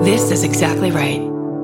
This is exactly right.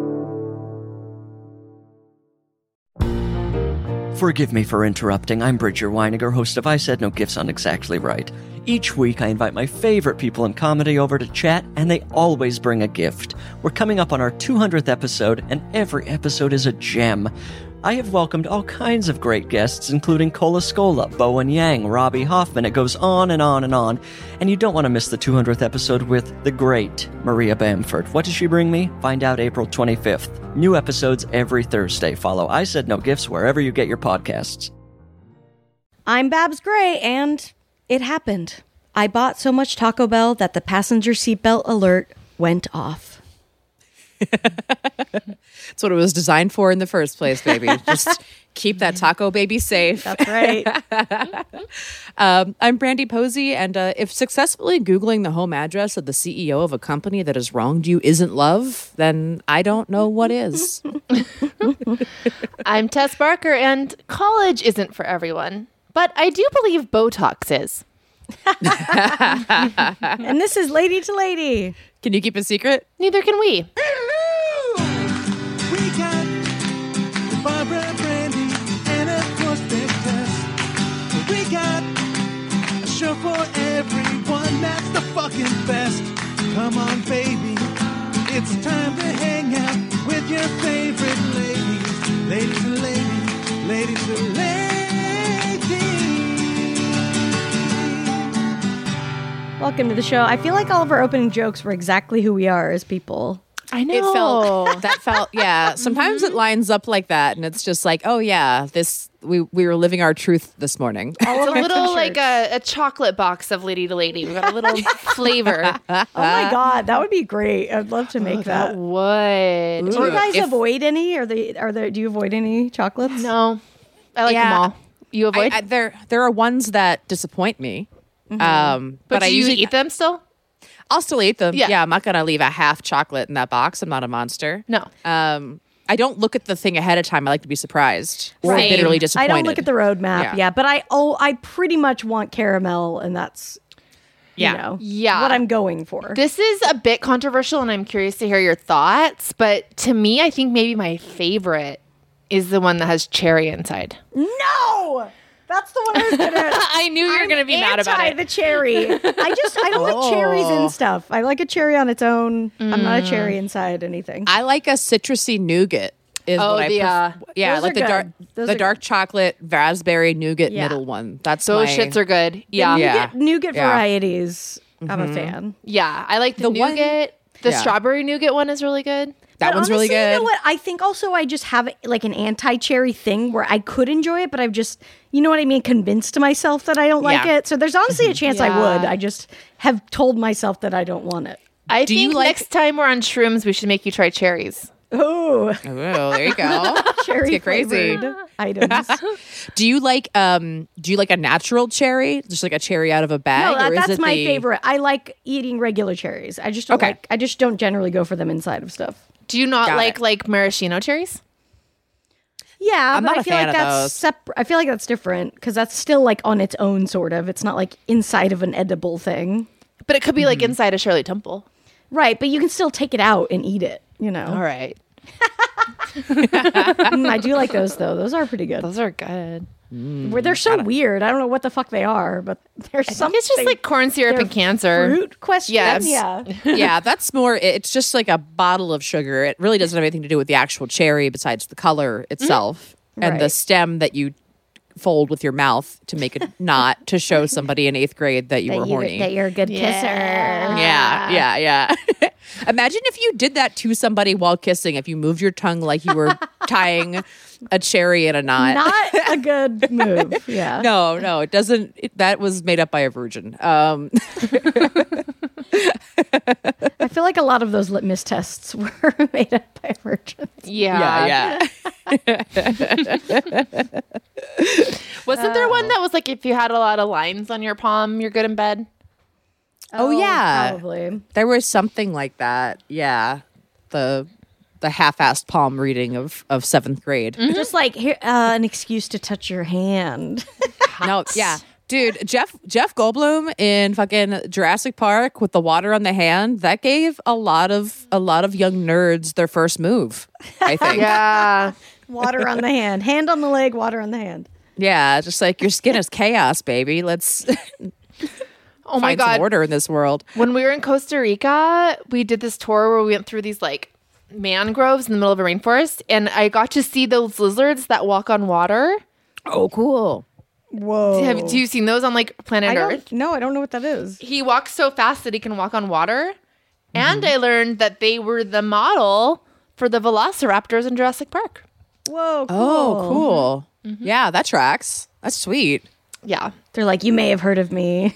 Forgive me for interrupting. I'm Bridger Weiniger, host of I Said No Gifts on Exactly Right. Each week, I invite my favorite people in comedy over to chat, and they always bring a gift. We're coming up on our 200th episode, and every episode is a gem. I have welcomed all kinds of great guests, including Cola Scola, Bowen Yang, Robbie Hoffman. It goes on and on and on. And you don't want to miss the 200th episode with the great Maria Bamford. What does she bring me? Find out April 25th. New episodes every Thursday. Follow I Said No Gifts wherever you get your podcasts. I'm Babs Gray, and it happened. I bought so much Taco Bell that the passenger seatbelt alert went off. That's what it was designed for in the first place, baby. Just keep that taco baby safe. That's right. I'm Brandy Posey, and if successfully Googling the home address of the CEO of a company that has wronged you isn't love, then I don't know what is. I'm Tess Barker, and college isn't for everyone, but I do believe Botox is. And this is Lady to Lady. Can you keep a secret? Neither can we. We got Barbara, Brandy, and of course Big Tess. We got a show for everyone that's the fucking best. Come on, baby, it's time to hang out with your favorite ladies. Ladies and ladies, ladies and ladies. Welcome to the show. I feel like all of our opening jokes were exactly who we are as people. I know. It felt, yeah. Sometimes it lines up like that, and it's just like, oh yeah, we were living our truth this morning. It's a little like a chocolate box of Lady to Lady. We've got a little flavor. Oh my God, that would be great. I'd love to make that. Would. Do you guys avoid any? Do you avoid any chocolates? No. I like them all. You avoid? There are ones that disappoint me. But I do you usually eat them still? I'll still eat them. Yeah. Yeah, I'm not gonna leave a half chocolate in that box. I'm not a monster. No. I don't look at the thing ahead of time. I like to be surprised or Same. bitterly disappointed. I don't look at the roadmap. Yeah. But I pretty much want caramel, and that's you know what I'm going for. This is a bit controversial, and I'm curious to hear your thoughts. But to me, I think maybe my favorite is the one that has cherry inside. No! That's the one I was gonna. I knew you were gonna be mad about it. The cherry. I don't like cherries in stuff. I like a cherry on its own. I'm not a cherry inside anything. I like a citrusy nougat. Is what I yeah, Those like are the good. dark chocolate raspberry nougat Yeah. middle one. That's Those my, shits are good. Yeah. Yeah. Nougat Yeah. varieties. I'm a fan. Yeah. I like the one- nougat. The Yeah. strawberry nougat one is really good. That But one's really honestly, good. You know what? I think also I just have like an anti-cherry thing where I could enjoy it, but I've just, you know what I mean, convinced myself that I don't like Yeah. it. So there's honestly a chance I Yeah. would. I just have told myself that I don't want it. I Do you think like- next time we're on shrooms, we should make you try cherries. Oh, Oh, there you go. cherry get crazy. flavored items. Do you like a natural cherry, just like a cherry out of a bag? No, or is that's it my the- favorite. I like eating regular cherries. I just don't Okay. I just don't generally go for them inside of stuff. Do you not Got like maraschino cherries? Yeah, I'm but not I a feel fan like of that's those. separate. I feel like that's different because that's still like on its own sort of. It's not like inside of an edible thing. But it could be like inside a Shirley Temple. Right, but you can still take it out and eat it, you know. All right. I do like those though. Those are pretty good. Those are good. Where they're so weird. I don't know what the fuck they are, but there's I something. think it's just like corn syrup they're and cancer. Fruit question. Yes. Yeah. Yeah, that's more. It's just like a bottle of sugar. It really doesn't have anything to do with the actual cherry, besides the color itself and the Right. stem that you fold with your mouth to make a knot to show somebody in 8th grade that you were horny. That you're a good kisser. Yeah. Imagine if you did that to somebody while kissing. If you moved your tongue like you were tying a cherry in a knot. Not a good move. Yeah. No, it doesn't. That was made up by a virgin. I feel like a lot of those litmus tests were made up by virgins. Yeah. Wasn't there one that was like if you had a lot of lines on your palm, you're good in bed? Oh, yeah. Probably. There was something like that. Yeah. The half-assed palm reading of 7th grade. Just like here, an excuse to touch your hand. No, yeah. Dude, Jeff Goldblum in fucking Jurassic Park with the water on the hand, that gave a lot of young nerds their first move, I think. Yeah. Water on the hand on the leg, water on the hand. Yeah, just like your skin is chaos, baby. Let's Oh my find some God. order in this world. When we were in Costa Rica, we did this tour where we went through these like mangroves in the middle of a rainforest, and I got to see those lizards that walk on water. Oh, cool. Whoa. Have you seen those on like planet Earth? No, I don't know what that is. He walks so fast that he can walk on water. And I learned that they were the model for the velociraptors in Jurassic Park. Whoa, cool. Oh, cool. Yeah, that tracks. That's sweet. Yeah. They're like, you may have heard of me.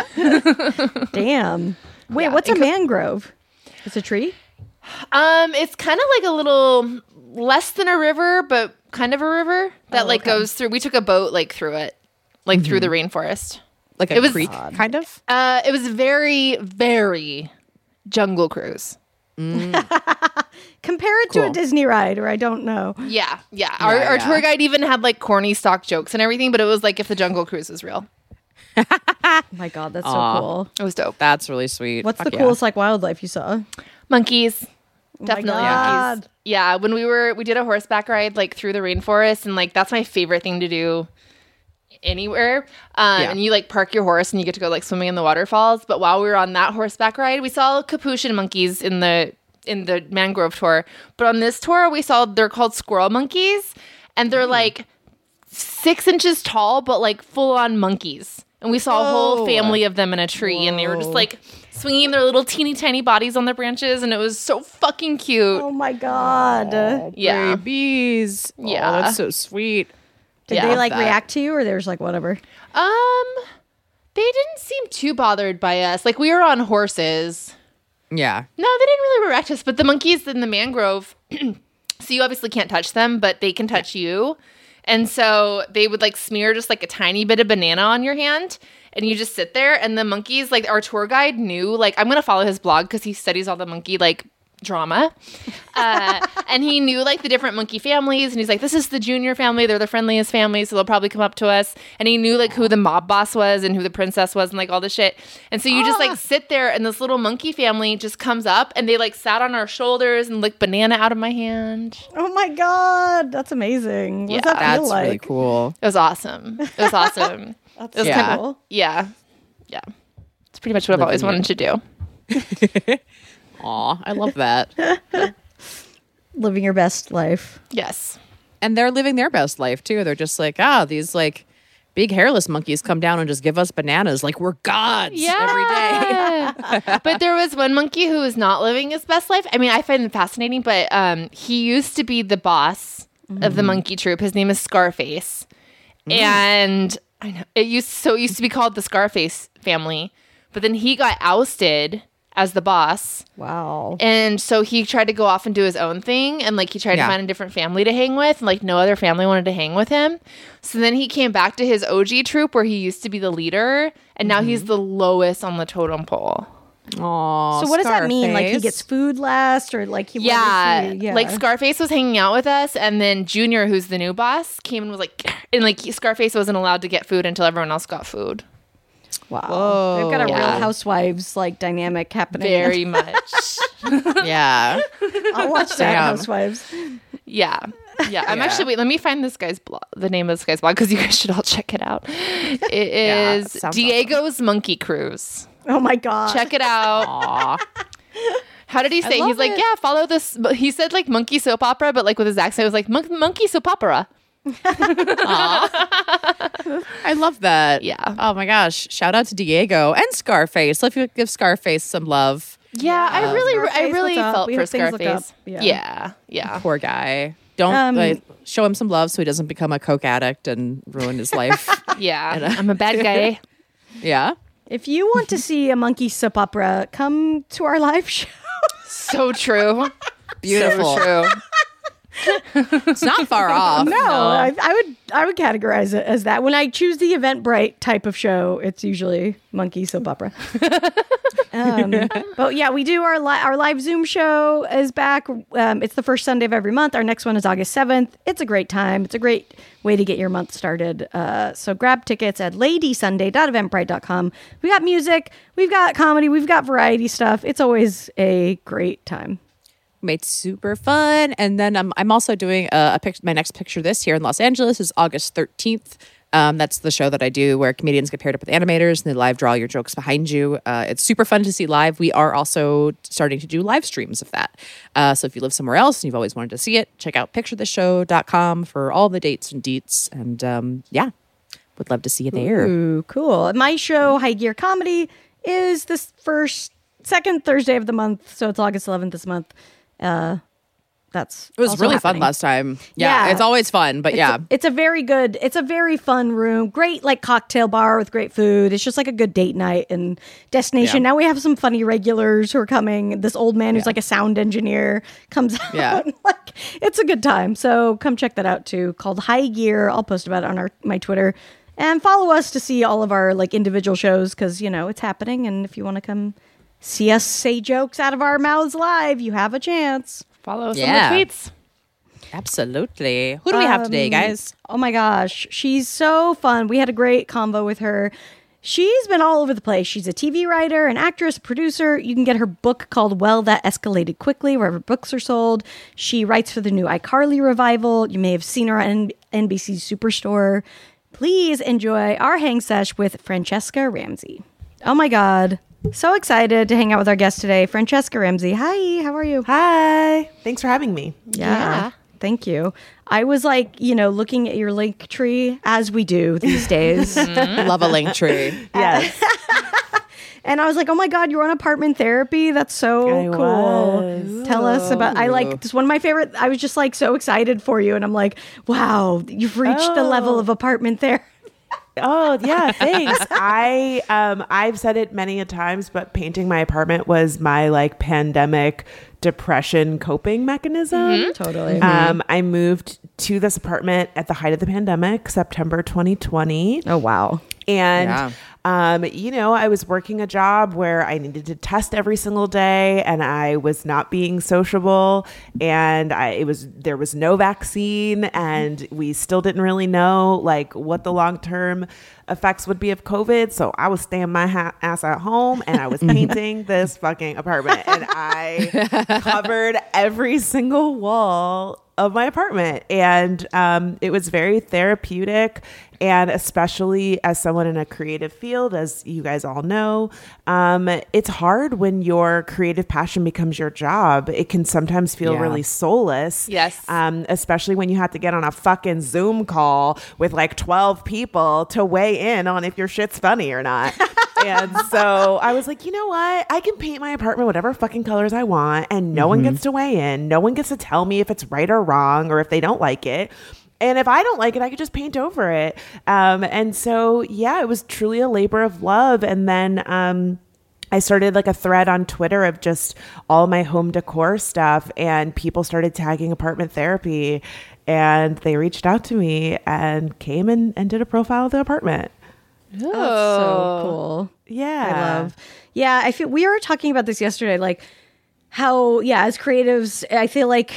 Damn. Wait, Yeah, what's a mangrove? It's a tree? It's kind of like a little less than a river, but kind of a river that like goes through. We took a boat like through it, like through the rainforest. Like a It was- creek, kind of? It was very, very Jungle Cruise. Compare it to a Cool. Disney ride, or I don't know. Yeah, yeah. Our tour guide even had like corny stock jokes and everything, but it was like if the Jungle Cruise was real. Oh my God, that's Aw. so cool. It was dope. That's really sweet. What's Fuck the yeah. coolest like wildlife you saw? Monkeys. my Definitely God. monkeys. Yeah, when we did a horseback ride like through the rainforest, and like that's my favorite thing to do anywhere. And you like park your horse and you get to go like swimming in the waterfalls. But while we were on that horseback ride, we saw capuchin monkeys in the mangrove tour. But on this tour, they're called squirrel monkeys, and they're like 6 inches tall, but like full on monkeys. And we saw a whole family of them in a tree, and they were just like swinging their little teeny tiny bodies on the branches, and it was so fucking cute. Oh my God. Yeah. Babies. Yeah. Oh, that's so sweet. Did Yeah. they like That. react to you, or they're just like, whatever? They didn't seem too bothered by us. Like we were on horses. Yeah. No, they didn't really react to us. But the monkeys in the mangrove, so you obviously can't touch them, but they can touch you. And so they would like smear just like a tiny bit of banana on your hand, and you just sit there. And the monkeys, like our tour guide knew, like I'm gonna follow his blog because he studies all the monkey like drama, and he knew like the different monkey families, and he's like, this is the junior family, they're the friendliest family, so they'll probably come up to us. And he knew like who the mob boss was and who the princess was and like all this shit. And so you just like sit there, and this little monkey family just comes up, and they like sat on our shoulders and licked banana out of my hand. Oh my God. That's amazing. What's Yeah, that That's feel like? really cool. It was awesome. It was awesome. That's It was Yeah. kind cool. of yeah. It's pretty much what I've always Living wanted to do. Aw, I love that. Living your best life. Yes. And they're living their best life too. They're just like, these like big hairless monkeys come down and just give us bananas like we're gods every day. But there was one monkey who was not living his best life. I mean, I find him fascinating, but he used to be the boss of the monkey troop. His name is Scarface. And I know it used to be called the Scarface family, but then he got ousted as the boss. Wow. And so he tried to go off and do his own thing, and like he tried to find a different family to hang with, and like no other family wanted to hang with him. So then he came back to his OG troop where he used to be the leader, and now he's the lowest on the totem pole. Aw, So what does that mean? Like he Scarface. gets food last, or like he Yeah, what is he- like Scarface was hanging out with us, and then Junior, who's the new boss, came and was like, and like Scarface wasn't allowed to get food until everyone else got food. Wow. They've got a Yeah. Real Housewives like dynamic happening. Very much. Yeah. I'll watch that Damn. Housewives. Yeah. Yeah. I'm Yeah. actually, wait, let me find this guy's blog, the name of this guy's blog, because you guys should all check it out. It is sounds Diego's Monkey Cruise. Oh my God. Check it out. Aw. How did he say? love He's like, it. yeah, follow this. But he said like monkey soap opera, but like with his accent, it was like monkey soap opera. I love that. Yeah. Oh my gosh. Shout out to Diego and Scarface. Let's give Scarface some love. Yeah, I Scarface, really what's up? felt We for have things to look up. Scarface. Yeah. Yeah. Yeah. Poor guy. Don't show him some love so he doesn't become a coke addict and ruin his life. Yeah. I'm a bad guy. Yeah. If you want to see a monkey soap opera, come to our live show. So true. Beautiful. So true. It's not far off. No, I would categorize it as that. When I choose the Eventbrite type of show, it's usually monkey soap opera. But yeah, we do our live Zoom show is back. It's the first Sunday of every month. Our next one is August 7th. It's a great time. It's a great way to get your month started. So grab tickets at ladysunday.eventbrite.com. We got music, we've got comedy, we've got variety stuff. It's always a great time. Made super fun. And then I'm also doing my next picture this here in Los Angeles is August 13th. That's the show that I do where comedians get paired up with animators and they live draw your jokes behind you. It's super fun to see live. We are also starting to do live streams of that. So if you live somewhere else and you've always wanted to see it, check out picturetheshow.com for all the dates and deets. And would love to see you there. Ooh, cool. My show, High Gear Comedy, is this second Thursday of the month. So it's August 11th this month. It was also really happening. fun last time. Yeah, it's always fun, but it's a very fun room. Great like cocktail bar with great food. It's just like a good date night and destination. Yeah. Now we have some funny regulars who are coming. This old man who's like a sound engineer comes out. Yeah. Like it's a good time. So come check that out too. Called High Gear. I'll post about it on my Twitter. And follow us to see all of our like individual shows because it's happening. And if you want to come see us say jokes out of our mouths live, you have a chance. Follow us Yeah. on the tweets. Absolutely. Who do we have today, guys? Oh my gosh, she's so fun. We had a great convo with her. She's been all over the place. She's a TV writer, an actress, producer. You can get her book called Well, That Escalated Quickly, wherever books are sold. She writes for the new iCarly revival. You may have seen her on NBC's Superstore. Please enjoy our hang sesh with Franchesca Ramsey. Oh my God. So excited to hang out with our guest today, Franchesca Ramsey. Hi, how are you? Hi. Thanks for having me. Yeah. Thank you. I was like, looking at your link tree as we do these days. Love a link tree. Yes. And I was like, oh my God, you're on apartment therapy. That's so I cool. was. Tell us about, it's one of my favorite. I was just like so excited for you. And I'm like, wow, you've reached the level of apartment therapy. Oh, yeah, thanks. I've said it many a times, but painting my apartment was my like pandemic depression coping mechanism. Totally. I moved to this apartment at the height of the pandemic, September 2020. Oh, wow. And, I was working a job where I needed to test every single day and I was not being sociable and there was no vaccine and we still didn't really know like what the long-term effects would be of COVID. So I was staying my ass at home and I was painting this fucking apartment and I covered every single wall of my apartment. And it was very therapeutic. And especially as someone in a creative field, as you guys all know, it's hard when your creative passion becomes your job. It can sometimes feel really soulless. Yes. Especially when you have to get on a fucking Zoom call with like 12 people to weigh in on if your shit's funny or not. And so I was like, you know what? I can paint my apartment whatever fucking colors I want and no one gets to weigh in. No one gets to tell me if it's right or wrong or if they don't like it. And if I don't like it, I could just paint over it. And so, it was truly a labor of love. And then I started like a thread on Twitter of just all my home decor stuff. And people started tagging apartment therapy. And they reached out to me and came and did a profile of the apartment. That's so cool. Yeah. I love. Yeah, I feel we were talking about this yesterday, like how, as creatives, I feel like,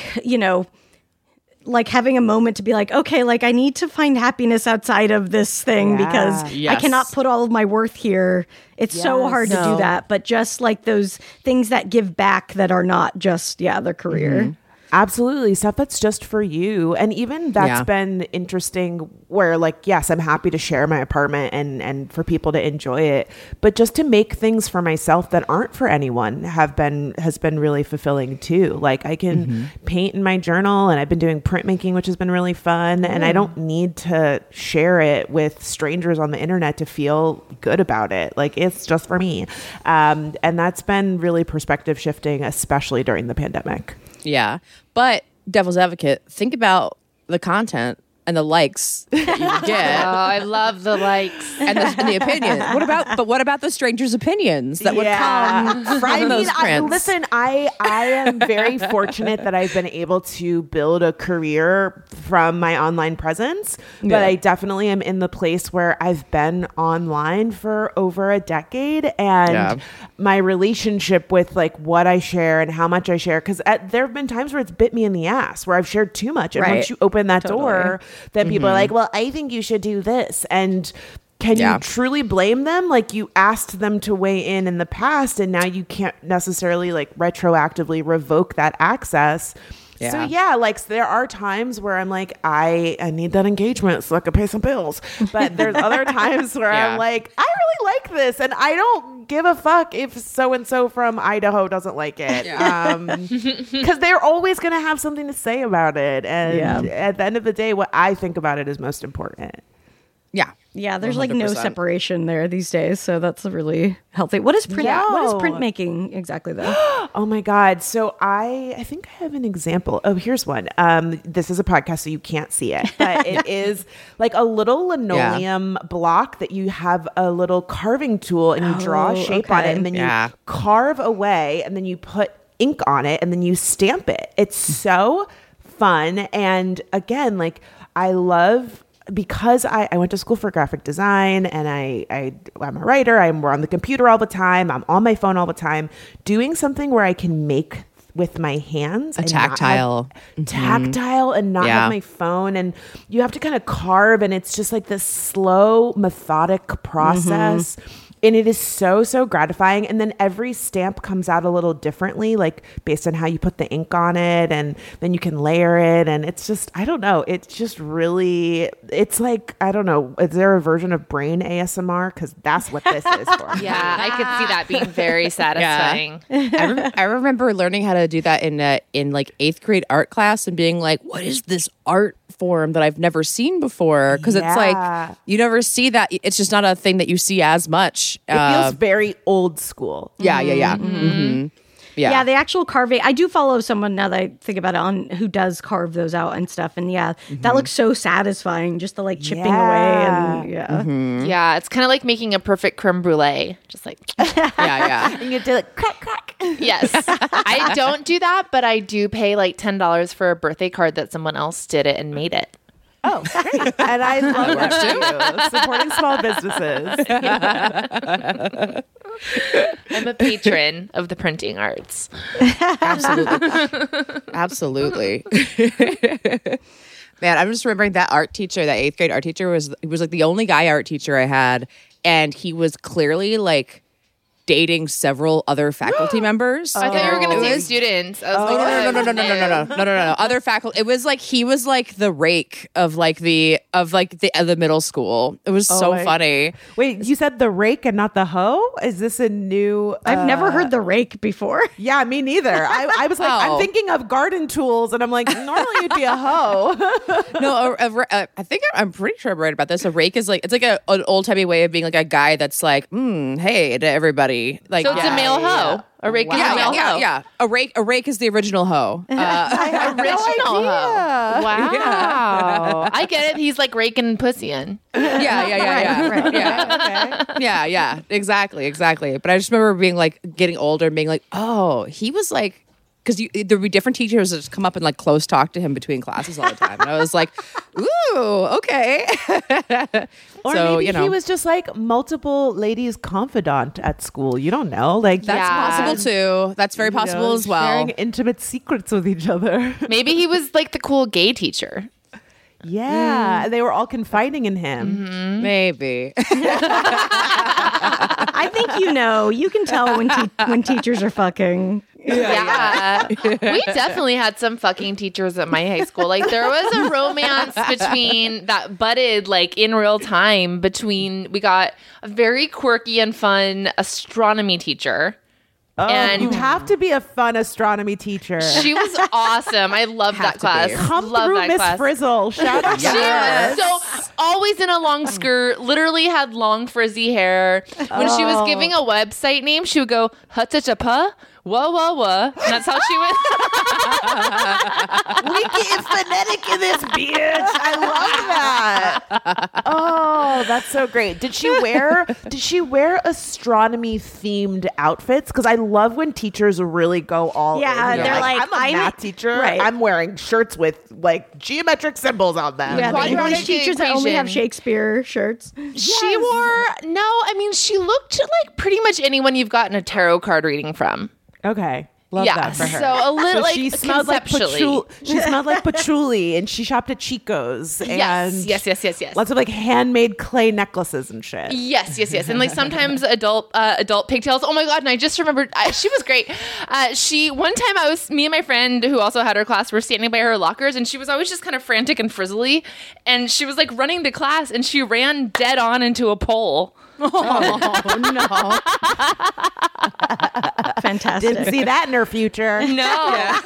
like having a moment to be like, okay, like I need to find happiness outside of this thing because I cannot put all of my worth here. It's so hard to do that. But just like those things that give back that are not just, their career. Absolutely. Stuff that's just for you. And even that's been interesting where like, yes, I'm happy to share my apartment and for people to enjoy it. But just to make things for myself that aren't for anyone has been really fulfilling too. Like I can paint in my journal and I've been doing printmaking, which has been really fun. And I don't need to share it with strangers on the internet to feel good about it. Like it's just for me. And that's been really perspective shifting, especially during the pandemic. Yeah. But devil's advocate, think about the content and the likes that you would Oh, get. I love the likes. And the opinion. What about the strangers' opinions that would come from those prints? Listen, I am very fortunate that I've been able to build a career from my online presence, but Yeah. I definitely am in the place where I've been online for over a decade, and my relationship with like what I share and how much I share, because there have been times where it's bit me in the ass, where I've shared too much, and Right. once you open that door, then people are like, well, I think you should do this, and can you truly blame them? Like, you asked them to weigh in the past, and now you can't necessarily like retroactively revoke that access. Yeah. So yeah, like there are times where I'm like, I need that engagement so I can pay some bills. But there's other times where Yeah. I'm like, I really like this, and I don't give a fuck if so and so from Idaho doesn't like it. Because they're always gonna have something to say about it. And at the end of the day, what I think about it is most important. Yeah. Yeah, there's like no 100%. separation there these days, so that's really healthy. What is print? What is printmaking exactly, though? Oh my God. So I think I have an example. Oh, here's one. This is a podcast, so you can't see it, but it is like a little linoleum block that you have a little carving tool, and you draw a shape on it, and then you carve away, and then you put ink on it, and then you stamp it. It's so fun. And again, like I love, because I went to school for graphic design, and I'm a writer. We're on the computer all the time. I'm on my phone all the time. Doing something where I can make with my hands, and tactile. tactile, and not have my phone. And you have to kind of carve, and it's just like this slow, methodic process. And it is so, so gratifying. And then every stamp comes out a little differently, like based on how you put the ink on it, and then you can layer it. And it's just, I don't know. It's just really, it's like, I don't know. Is there a version of brain ASMR? Because that's what this is for. Yeah, I could see that being very satisfying. I remember learning how to do that in like 8th grade art class and being like, what is this art form that I've never seen before? Because it's like, you never see that. It's just not a thing that you see as much. It feels very old school. Yeah. Mm-hmm. Yeah, the actual carving. I do follow someone, now that I think about it, on who does carve those out and stuff. And that looks so satisfying, just the like chipping away. And Yeah, it's kind of like making a perfect creme brulee. Just like, Yeah. And you do like crack, crack. yes. I don't do that, but I do pay like $10 for a birthday card that someone else did it and made it. Oh, great. And I love that too. Supporting small businesses. I'm a patron of the printing arts. Absolutely. Man, I'm just remembering that art teacher, that 8th grade art teacher was like the only guy art teacher I had. And he was clearly like dating several other faculty members. I thought you were going to say students. I was like, No. Other faculty. It was like he was like the rake of the middle school. It was so funny. Wait, you said the rake and not the hoe? Is this a new? I've never heard the rake before. Yeah, me neither. I was like, I'm thinking of garden tools, and I'm like, normally it'd be a hoe. No, I think I'm pretty sure I'm right about this. A rake is like, it's like an old timey way of being like a guy that's like, hey to everybody. Like, so it's a male hoe. A rake is a male hoe. Yeah. A rake is the original hoe. Original hoe. Wow. I get it. He's like raking pussy in. Yeah. Exactly. But I just remember being like getting older and being like, oh, he was like, because there'd be different teachers that just come up and like close talk to him between classes all the time, and I was like, ooh, okay. Or so, maybe he was just like multiple ladies' confidant at school. You don't know. Like that's possible too. That's very possible as well. Sharing intimate secrets with each other. Maybe he was like the cool gay teacher. Yeah, and they were all confiding in him. Maybe. I think you can tell when teachers are fucking. Yeah. We definitely had some fucking teachers at my high school. Like there was a romance between that budded like in real time between, we got a very quirky and fun astronomy teacher. Oh, and you have to be a fun astronomy teacher. She was awesome. I loved that class. Come Love through, that Miss class. Frizzle. Shout out. She was so always in a long skirt, literally had long frizzy hair. When she was giving a website name, she would go, "Huttatapa," whoa, whoa, whoa. And that's how she went. We get phonetic in this bitch. I love that. Oh, that's so great. Did she wear astronomy themed outfits? Because I love when teachers really go all Yeah, in. they're like, I'm a I'm- math teacher. right. I'm wearing shirts with like geometric symbols on them. Yeah, the Quadratic English teachers that only have equation. Shakespeare shirts. She wore, no, I mean, she looked like pretty much anyone you've gotten a tarot card reading from. Okay. Love Yeah, that for her. so a little, like, she smelled like conceptually. she smelled like patchouli, and she shopped at Chico's. And Yes. lots of like handmade clay necklaces and shit. Yes. And like sometimes adult pigtails. Oh my God. And I just remembered, she was great. One time me and my friend who also had her class were standing by her lockers, and she was always just kind of frantic and frizzly. And she was like running to class, and she ran dead on into a pole. Oh no! Fantastic. Didn't see that in her future. No.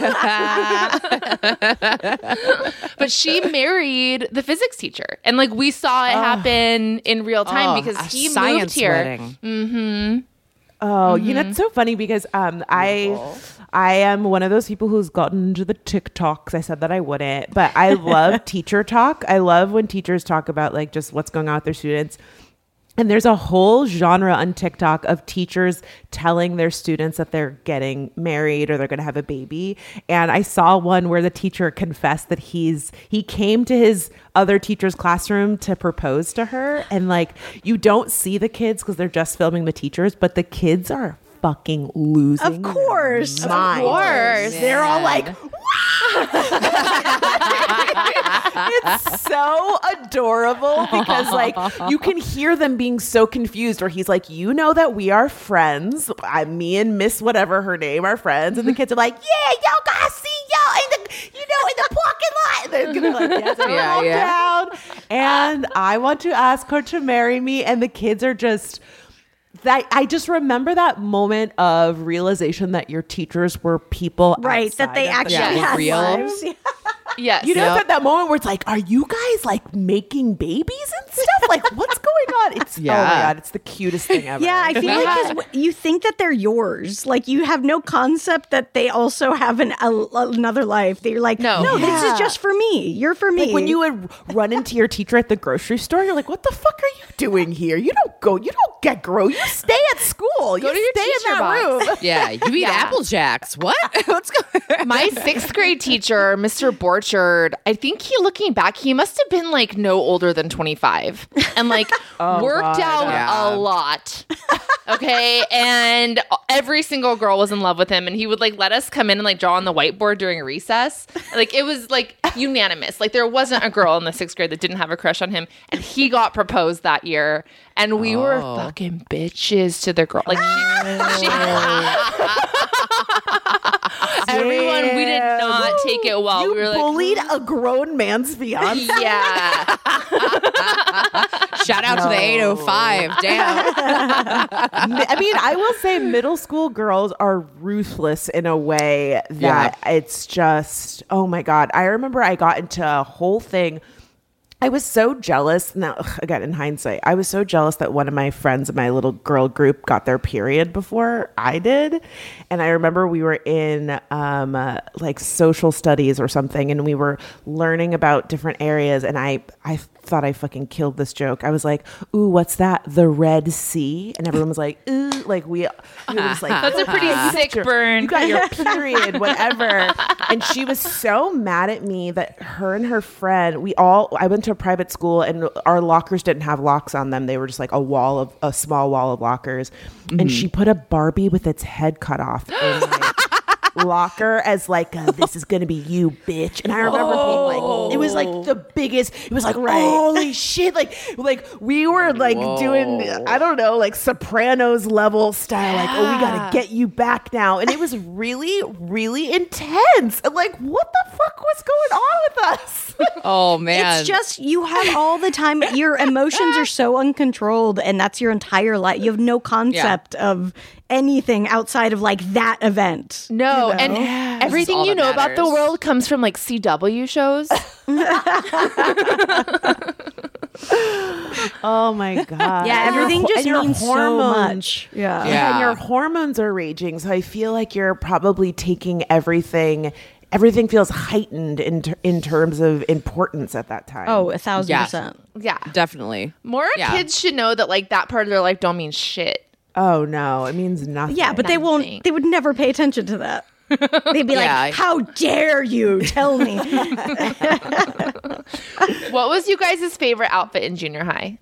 But she married the physics teacher. And like we saw it happen in real time because a he moved science here. wedding. Oh, you know, it's so funny because I am one of those people who's gotten into the TikToks. I said that I wouldn't, but I love teacher talk. I love when teachers talk about like just what's going on with their students. And there's a whole genre on TikTok of teachers telling their students that they're getting married or they're going to have a baby. And I saw one where the teacher confessed that he came to his other teacher's classroom to propose to her. And like, you don't see the kids because they're just filming the teachers, but the kids are fucking losing. Of course. their minds. Of course. They're all like, it's so adorable because like you can hear them being so confused where he's like, you know that we are friends. Me and Miss whatever her name are friends. And the kids are like, yeah, y'all gotta see y'all in the parking lot. And they're gonna like, yes, calm down. And I want to ask her to marry me. And the kids are just that. I just remember that moment of realization that your teachers were people, Right, that they outside of the actually Yeah, have real. lives. Yes. you know, that moment where it's like, are you guys like making babies and stuff? Like, what's going on? It's oh my God, it's the cutest thing ever. Yeah, I feel like 'cause you think that they're yours. Like you have no concept that they also have another life. That you're like, no, this is just for me. You're for me. Like when you would run into your teacher at the grocery store, you're like, what the fuck are you doing here? You don't get you stay at school. Go to your stay in teacher that box. room. Yeah, you eat Apple Jacks. What? What's going on? My 6th grade teacher, Mr. Borchard, I think looking back, he must have been like no older than 25 and like worked out Yeah. a lot. Okay. And every single girl was in love with him. And he would like let us come in and like draw on the whiteboard during recess. Like it was like unanimous. Like there wasn't a girl in the 6th grade that didn't have a crush on him. And he got proposed that year. And we were fucking bitches to the girl. Like she everyone, we did not take it well. You We were like, bullied a grown man's fiance. yeah. Shout out to the 805. Damn. I mean, I will say middle school girls are ruthless in a way that it's just, oh my God. I remember I got into a whole thing. I was so jealous. Now, again, in hindsight, I was so jealous that one of my friends in my little girl group got their period before I did. And I remember we were in like social studies or something, and we were learning about different areas. And I thought I fucking killed this joke. I was like, ooh, what's that? The Red Sea? And everyone was like, ooh, like we were just like, That's a pretty sick burn. You got your period, whatever. And she was so mad at me that her and her friend, I went to a private school and our lockers didn't have locks on them. They were just like a small wall of lockers. And she put a Barbie with its head cut off in my locker as like, this is gonna be you, bitch. And I remember being like, it was like the biggest, it was like, holy shit. Like we were like doing, I don't know, like Sopranos level style, like, oh, we gotta get you back now. And it was really, really intense. And like, what the fuck was going on with us? Oh, man. It's just you have all the time. Your emotions are so uncontrolled, and that's your entire life. You have no concept of anything outside of like that event. No, and everything all you that know about the matters. world comes from like CW shows. Oh my god. Yeah, everything just And your means so hormones- much. Yeah. Yeah. And your hormones are raging, so I feel like you're probably taking everything feels heightened in terms of importance at that time. Oh, 1,000%. Yeah. Definitely. More Yeah. kids should know that like that part of their life don't mean shit. Oh no, it means nothing. Yeah, but they won't. Nothing. They would never pay attention to that. They'd be Yeah. like, "How dare you tell me?" What was you guys' favorite outfit in junior high?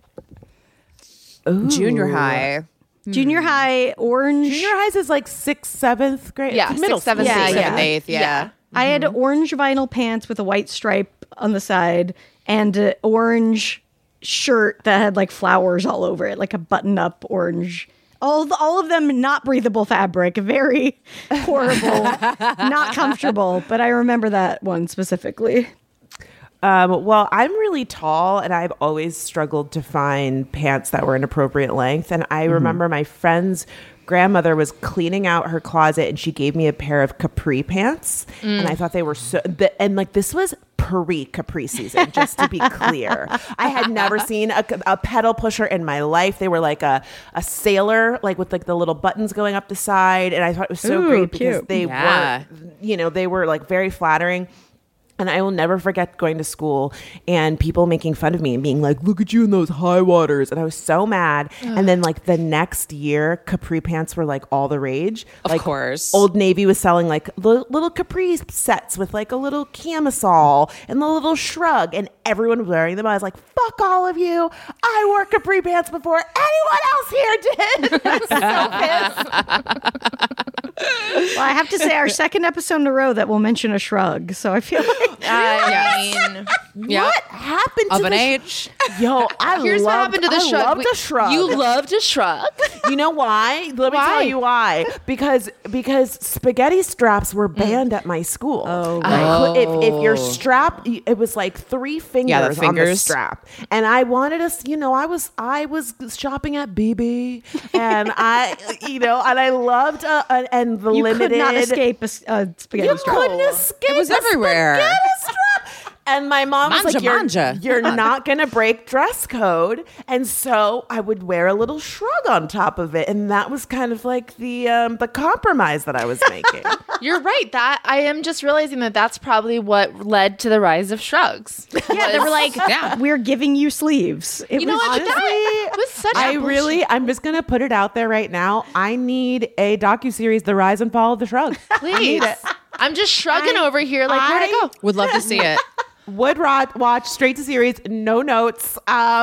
Junior high. Junior high, orange. Junior highs is like 6th, 7th grade. Yeah, It's middle 6th, 7th, school. Yeah, 8th. yeah. 7th, 8th, yeah. I had orange vinyl pants with a white stripe on the side and an orange shirt that had like flowers all over it, like a button-up orange. All of them not breathable fabric, very horrible, not comfortable. But I remember that one specifically. Well, I'm really tall, and I've always struggled to find pants that were an appropriate length. And I remember my friend's grandmother was cleaning out her closet, and she gave me a pair of capri pants, and I thought they were and like this was pre-capri season, just to be clear. I had never seen a pedal pusher in my life. They were like a sailor, like with like the little buttons going up the side, and I thought it was so Ooh, great because cute. they Yeah. were, they were like very flattering. And I will never forget going to school and people making fun of me and being like, look at you in those high waters. And I was so mad. And then like the next year, capri pants were like all the rage. Of Like, course. Old Navy was selling like little capri sets with like a little camisole and the little shrug. And everyone was wearing them. I was like, fuck all of you. I wore capri pants before anyone else here did. I was so pissed. Well, I have to say, our second episode in a row that will mention a shrug. So I feel like I mean, Yeah. What happened to Of an the age. Yo, I here's what loved, happened to the I shrug. loved a shrug. You loved a shrug? You know why? Let me Why? tell you why. Because spaghetti straps were banned at my school. Oh, if your strap, it was like 3 fingers, on the fingers. strap, and I wanted us. I was shopping at BB, and I loved and the you limited. could not escape a spaghetti You strap. couldn't escape. It was the everywhere. spaghetti strap. And my mom was like, Manja. you're not going to break dress code. And so I would wear a little shrug on top of it. And that was kind of like the compromise that I was making. You're right. That I am just realizing that that's probably what led to the rise of shrugs. Yeah, they were like, Yeah. "We're giving you sleeves." It You know was what? just- That was such a bullshit. I'm just going to put it out there right now. I need a docuseries, The Rise and Fall of the Shrug. Please. I'm just shrugging over here like, where'd it go? Would love to see it. Would watch straight to series, no notes.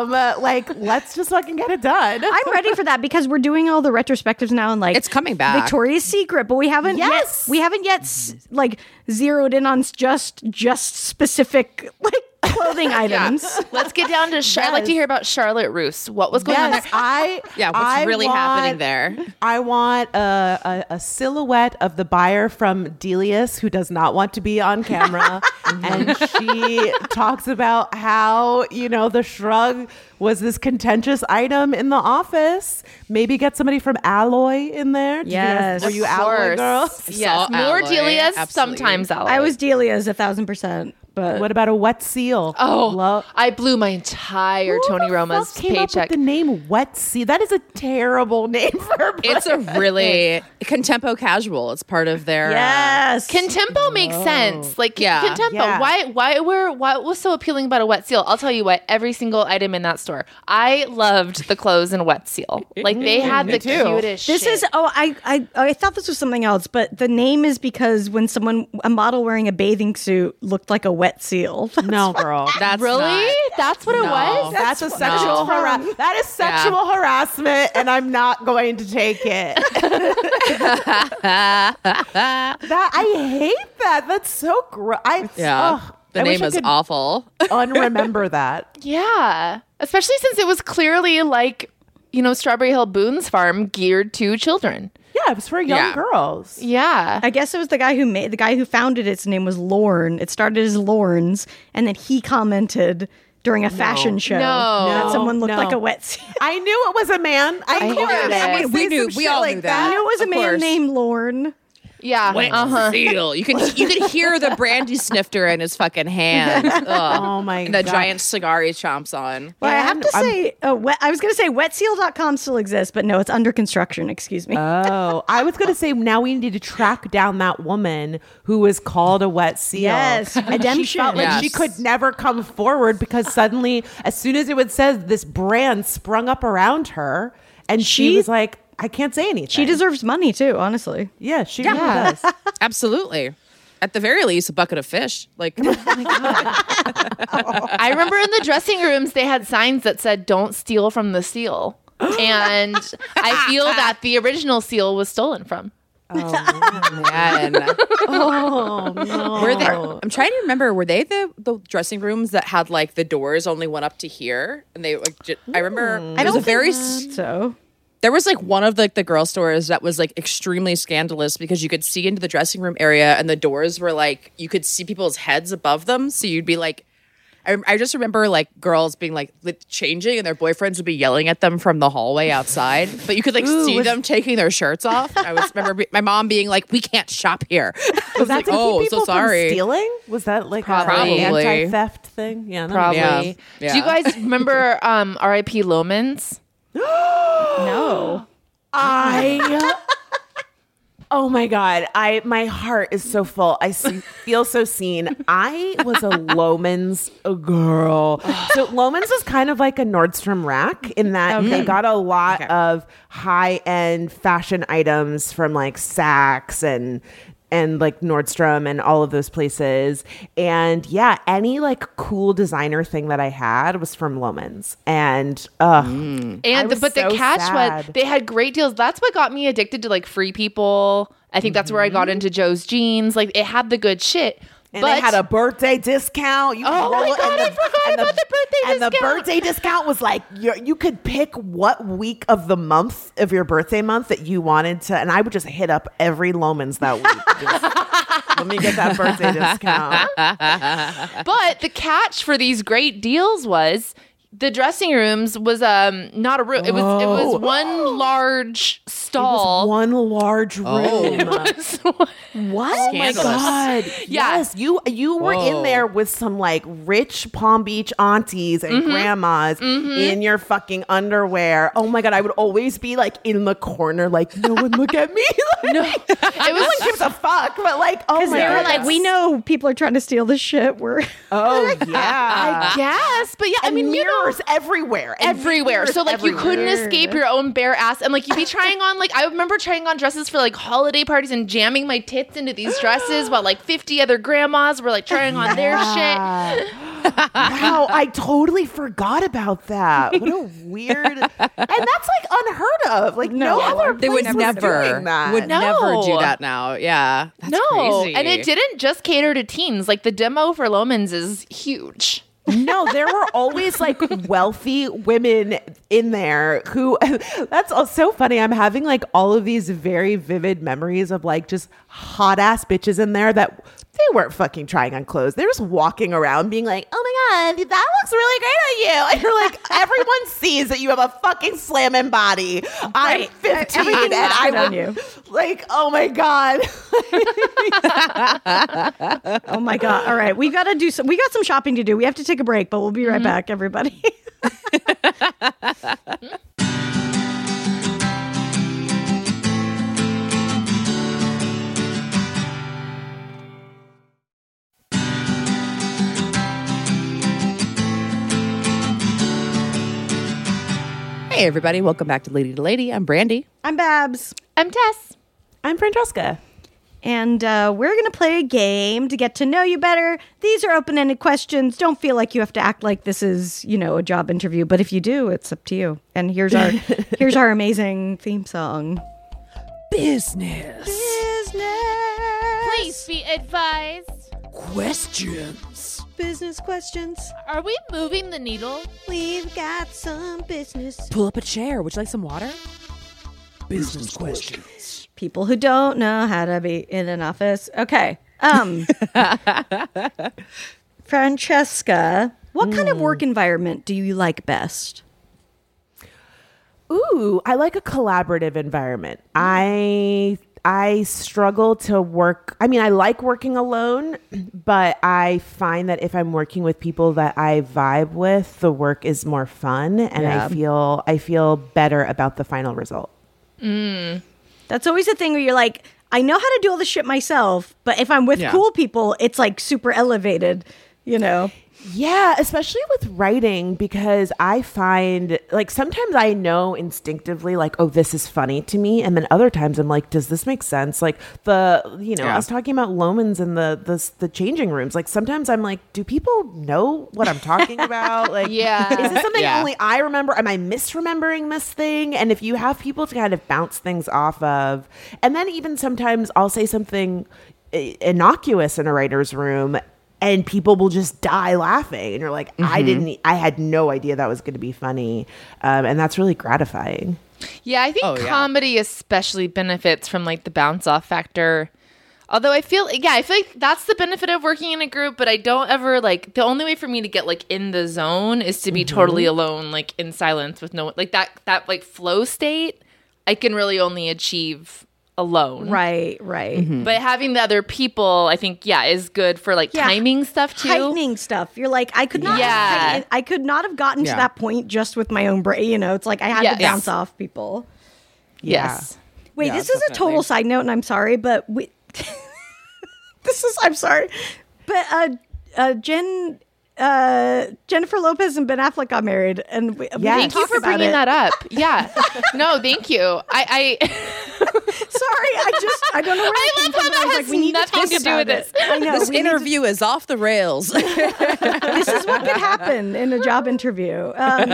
Let's just fucking get it done. I'm ready for that because we're doing all the retrospectives now and like It's coming back. Victoria's Secret, but we haven't Yes. yet like zeroed in on just specific like clothing items. Let's get down to I'd like to hear about Charlotte Roos. What was going on there? Yeah, what's I really happening there? I want a silhouette of the buyer from Delius who does not want to be on camera. And she talks about how, the shrug was this contentious item in the office. Maybe get somebody from Alloy in there. Did you guys- Yes. Were you Of Alloy course. girls? Yes, Saw more Alloy, Delia's, absolutely. sometimes Alloy. I was Delia's 1,000%, but What about a wet seal? Oh, I blew my entire Who Tony the Roma's fuck came up with paycheck. the name Wet Seal? That is a terrible name for a It's a really contempo casual. It's part of their yes. Contempo makes sense. Like Yeah. Contempo. Yeah. What was so appealing about a wet seal? I'll tell you what, every single item in that store. I loved the clothes in wet seal. Like they had the cutest This shit. is I thought this was something else, but the name is because when a model wearing a bathing suit looked like a wet seal. No, girl. That's really? not- That's what it No. was? That's a sexual harassment. That is sexual harassment, and I'm not going to take it. That I hate that. That's so gross. Yeah. The name is awful. Unremember that. Yeah. Especially since it was clearly like, Strawberry Hill Boone's Farm geared to children. Yeah, it was for young Yeah. girls. Yeah. I guess it was the guy who founded it. Its name was Lorne. It started as Lorne's, and then he commented during a fashion show No. that someone looked No. like a wet seal. I knew it was a man. I hated knew it. I would We say knew- some we shit all like knew that. I knew it was a Of man course. named Lorne. Yeah. Wet seal. You can hear the brandy snifter in his fucking hand. Oh my And the God. giant cigar he chomps on. Well, I have And to say, I was going to say wetseal.com still exists, but no, it's under construction. Excuse me. Oh, I was going to say now we need to track down that woman who was called a wet seal. Yes, And redemption. She felt like Yes. she could never come forward because suddenly, as soon as it would says this brand sprung up around her, and she She- was like, I can't say anything. She deserves money too, honestly. Yeah, she really does. Absolutely. At the very least, a bucket of fish. Like, I remember in the dressing rooms they had signs that said "Don't steal from the seal," and I feel that the original seal was stolen from. man. Oh no. Were they, I'm trying to remember, were they the dressing rooms that had like the doors only went up to here? And they like, I remember I it was don't a very, so. there was like one of the girl stores that was like extremely scandalous because you could see into the dressing room area and the doors were like, you could see people's heads above them. So you'd be like, I just remember like girls being like changing and their boyfriends would be yelling at them from the hallway outside, but you could like see them taking their shirts off. I was remember my mom being like, "We can't shop here." I Was that like, to keep "Oh, people so sorry." from stealing? Was that like Probably. an anti-theft thing? Yeah, that Probably. makes Yeah. Do you guys remember R.I.P. Lomans? No. Oh my God. My heart is so full. Feel so seen. I was a Loman's girl. So Loman's is kind of like a Nordstrom Rack in that they got a lot of high-end fashion items from like Saks and like Nordstrom and all of those places. And yeah, any like cool designer thing that I had was from Loman's. And And was but the so catch sad. was they had great deals. That's what got me addicted to like Free People. I think that's where I got into Joe's Jeans. Like it had the good shit. And but they had a birthday discount. You could Oh my roll it, God, and I forgot about the birthday And the discount. birthday discount was like you could pick what week of the month of your birthday month that you wanted to, and I would just hit up every Loman's that week. Just, let me get that birthday discount. but the catch for these great deals was the dressing rooms was not a room. It was one large stall. One large room. What? Oh my Scandalous. God. Yeah. Yes, you were in Whoa. there with some like rich Palm Beach aunties and grandmas in your fucking underwear. Oh my God, I would always be like in the corner like no one look at me. No, it No one gives a fuck, but like oh my They were God. like, we know people are trying to steal this shit. We're Oh yeah. I guess, but yeah, I And mean, you know, mirrors everywhere. And everywhere. mirrors So like you couldn't everywhere. escape your own bare ass, and like you'd be trying on like I remember trying on dresses for like holiday parties and jamming my tits into these dresses while like 50 other grandmas were like trying on their shit. Wow, I totally forgot about that. What a weird, and that's like unheard of. Like no, other They would place was never doing that. never do No. that now. Yeah. That's No, crazy. and it didn't just cater to teens. Like the demo for Loman's is huge. No, there were always like wealthy women in there who that's so funny. I'm having like all of these very vivid memories of like just hot ass bitches in there that they weren't fucking trying on clothes. They're just walking around being like, oh my God, that looks really great on you. And you're like, everyone sees that you have a fucking slamming body. I'm 15 Everything and looks good I on you. like, oh my God. oh my God. All right. We got to do some, we got some shopping to do. We have to take a break, but we'll be right back, everybody. Hey everybody, welcome back to Lady to Lady. I'm Brandy. I'm Babs. I'm Tess. I'm Francesca. And we're going to play a game to get to know you better. These are open-ended questions. Don't feel like you have to act like this is, you know, a job interview. But if you do, it's up to you. And here's our amazing theme song. Business. Please be advised. Questions. Business questions. Are we moving the needle? We've got some business. Pull up a chair. Would you like some water? Business questions. People who don't know how to be in an office. Okay. Francesca, what kind of work environment do you like best? Ooh, I like a collaborative environment. I I struggle to work. I mean, I like working alone, but I find that if I'm working with people that I vibe with, the work is more fun, and Yeah. I feel better about the final result. That's always a thing where you're like, I know how to do all this shit myself, but if I'm with cool people, it's like super elevated, you know? Yeah, especially with writing, because I find like sometimes I know instinctively like, oh, this is funny to me. And then other times I'm like, does this make sense? Like I was talking about Lomans in the changing rooms. Like sometimes I'm like, do people know what I'm talking about? Like, Yeah. is this something Yeah. only I remember? Am I misremembering this thing? And if you have people to kind of bounce things off of, and then even sometimes I'll say something innocuous in a writer's room, and people will just die laughing, and you're like, I had no idea that was going to be funny, and that's really gratifying. Yeah, I think comedy especially benefits from like the bounce off factor. Although I feel like that's the benefit of working in a group, but I don't ever like, the only way for me to get like in the zone is to be totally alone, like in silence with no, like that like flow state I can really only achieve alone. Right. But having the other people, I think, is good for like timing stuff too. Heightening stuff. You're like, I could not I could not have gotten to that point just with my own brain. You know, it's like I had to bounce off people. Yes. Wait, Yeah, this is a definitely. total side note, and I'm sorry, but I'm sorry. But Jennifer Lopez and Ben Affleck got married, and we Yes. didn't Thank you talk for about bringing it. that up. Yeah. No, thank you. I Sorry, I don't know where I it came love from, how but I was that like, we need has to talk nothing to do about with it. this. I know This we need to- interview is off the rails. this is what could happen in a job interview.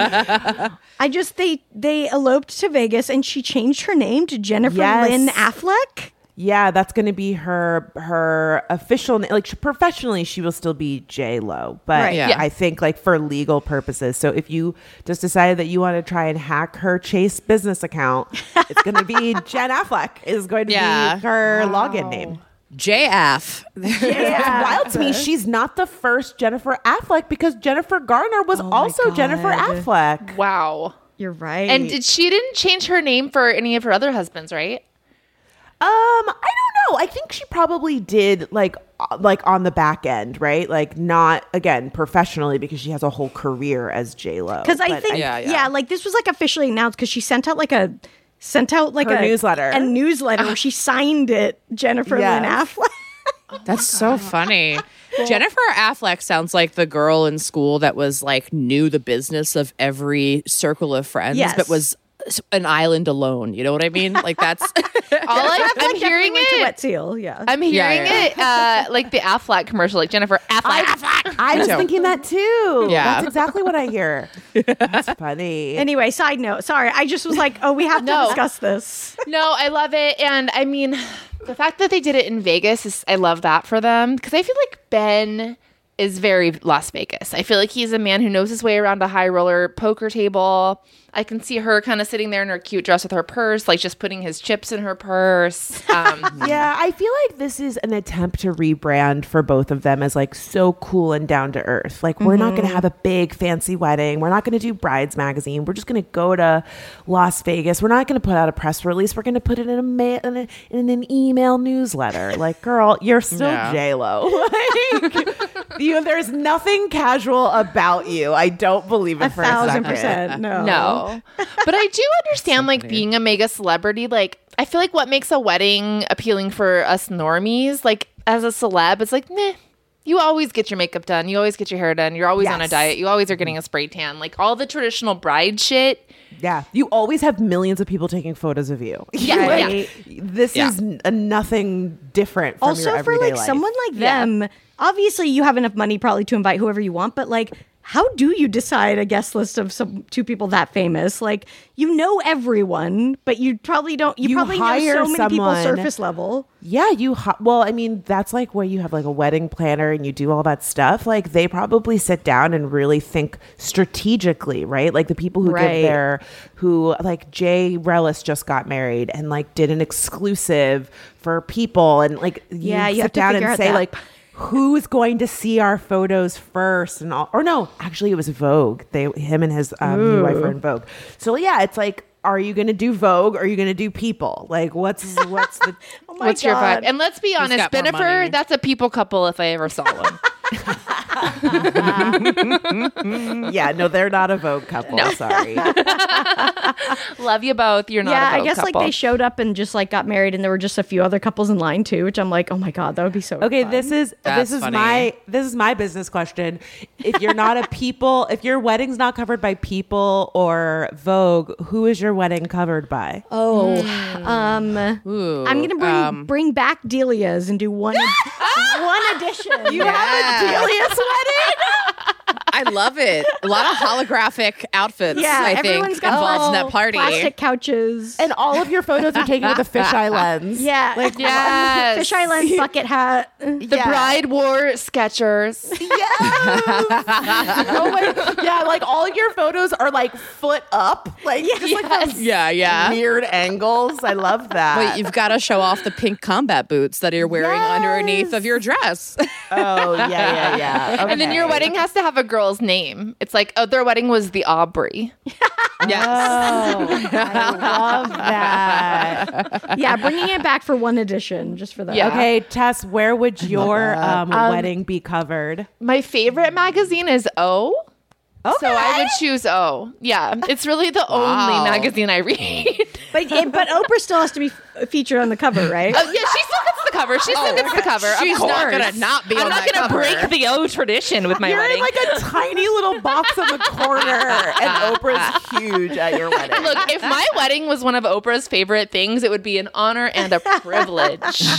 They eloped to Vegas, and she changed her name to Jennifer Yes. Lynn Affleck. Yeah, that's going to be her official name. Like professionally, she will still be J Lo, but Right. Yeah. I think like for legal purposes. So if you just decided that you want to try and hack her Chase business account, it's going to be Jen Affleck is going to Yeah. be her login name. JAF. It's wild to me. She's not the first Jennifer Affleck, because Jennifer Garner was also Jennifer Affleck. wow. You're right. And she didn't change her name for any of her other husbands, right? I don't know. I think she probably did like on the back end, right? Like not again professionally, because she has a whole career as J Lo. Because I think, Yeah. like this was like officially announced because she sent out like a Her newsletter. a newsletter where she signed it Jennifer Yes. Lynn Affleck. That's so funny. Jennifer Affleck sounds like the girl in school that was like knew the business of every circle of friends, Yes. but was an island alone. You know what I mean? Like that's I'm hearing Went to it. Wet Seal, yeah. I'm hearing Yeah. it like the Affleck commercial, like Jennifer Affleck. I was too. thinking that too. Yeah. That's exactly what I hear. That's funny. Anyway, side note. Sorry, I just was like, we have to No. discuss this. No, I love it. And I mean, the fact that they did it in Vegas I love that for them, because I feel like Ben is very Las Vegas. I feel like he's a man who knows his way around a high roller poker table. I can see her kind of sitting there in her cute dress with her purse, like just putting his chips in her purse. Yeah, I feel like this is an attempt to rebrand for both of them as like so cool and down to earth. Like we're not going to have a big fancy wedding. We're not going to do Brides magazine. We're just going to go to Las Vegas. We're not going to put out a press release. We're going to put it in in an email newsletter. Like, girl, you're still Yeah. J Lo. Like, there's nothing casual about you. I don't believe it for a second. 1,000%. No. No. But I do understand like being a mega celebrity. Like I feel like what makes a wedding appealing for us normies, like as a celeb, it's like, meh. You always get your makeup done. You always get your hair done. You're always on a Yes. diet. You always are getting a spray tan. Like all the traditional bride shit. Yeah, you always have millions of people taking photos of you. Yeah, Right? This Yeah. is nothing different from your Also, for everyday like life. someone like Yeah. them, obviously you have enough money probably to invite whoever you want, but like, how do you decide a guest list of two people that famous? Like, you know everyone, but you probably don't. You, You probably know hire so many people someone- surface level. Yeah, well, I mean, that's like where you have like a wedding planner and you do all that stuff. Like they probably sit down and really think strategically, right? Like the people who Right. who like Jay Relis just got married and like did an exclusive for people, and like Yeah, you sit have to down figure and out say that. like, who's going to see our photos first and all, or no, actually it was Vogue. Him and his new wife were in Vogue. So yeah, it's like are you going to do Vogue or are you going to do People? Like, what's the Oh my What's your vibe? God. And let's be honest, got more Bennifer, money? that's a people couple if I ever saw one. Yeah, no, they're not a Vogue couple. Sorry. Love you both. You're not Yeah, a Vogue I guess couple. like they showed up and just like got married, and there were just a few other couples in line too, which I'm like, oh my God, that would be so Okay, fun. That's this is funny. my business question. If you're not a People, if your wedding's not covered by People or Vogue, who is your wedding covered by? Oh, Ooh, I'm gonna bring back Delia's and do one edition. You have a Delia's wedding? I love it. A lot of holographic outfits. Yeah, I think everyone's got involved in that party. plastic couches. And all of your photos are taken with a fisheye lens. Yeah, Like, Yes. fisheye lens, bucket hat. The bride wore Skechers. Oh my, yeah, like all your photos are like foot up. Like just like those Yeah. weird angles. I love that. But you've got to show off the pink combat boots that you're wearing underneath of your dress. Oh, yeah. And then your Okay. wedding has to have a girl's name. It's like, oh, their wedding was the Aubrey. Yes. Oh, I love that. Yeah, bringing it back for one edition, just for that. Yeah. Okay, Tess, where would your wedding be covered? My favorite magazine is O. Okay. So I would choose O. Yeah, it's really the only magazine I read. But Oprah still has to be featured on the cover, right? Yeah, she still gets the cover. She still gets the cover. She's of not course. gonna not be I'm on not that gonna cover. break the O tradition with my You're wedding. in like a tiny little box on the corner, and Oprah's huge at your wedding. Look, if my wedding was one of Oprah's favorite things, it would be an honor and a privilege.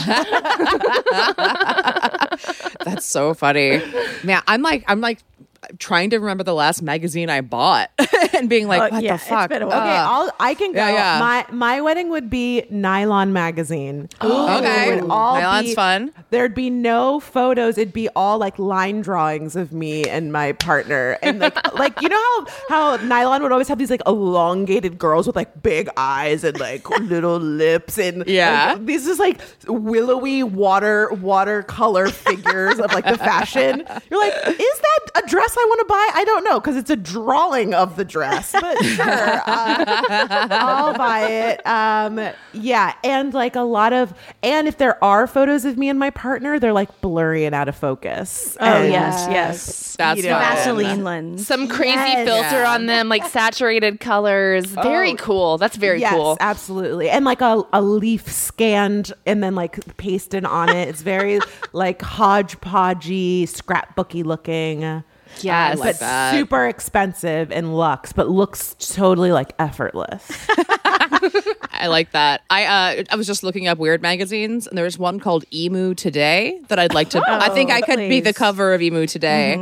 That's so funny. Man, I'm like trying to remember the last magazine I bought and being like, what yeah, the fuck? it's been a while. Okay, I can go. Yeah. My wedding would be Nylon magazine. Okay. It would all Nylon's be- fun. There'd be no photos. It'd be all like line drawings of me and my partner. And like you know how Nylon would always have these like elongated girls with like big eyes and like little lips and Yeah. like, these just like willowy watercolor figures of like the fashion. You're like, is that a dress I want to buy? I don't know, because it's a drawing of the dress, but sure, I'll buy it. Yeah, and like a lot of, and if there are photos of me and my partner, they're like blurry and out of focus. Oh, And, yes. That's you know, fun. Vaseline lens. Some crazy Yes. filter Yeah. on them, like saturated colors. Very cool. That's very yes, cool. absolutely. And like a leaf scanned and then like pasted on it. It's very like hodgepodgey, scrapbooky looking. Yes. like But that. super expensive and luxe, but looks totally like effortless. I like that. I was just looking up weird magazines, and there's one called Emu Today that I'd like to. I think I could be the please. cover of Emu Today.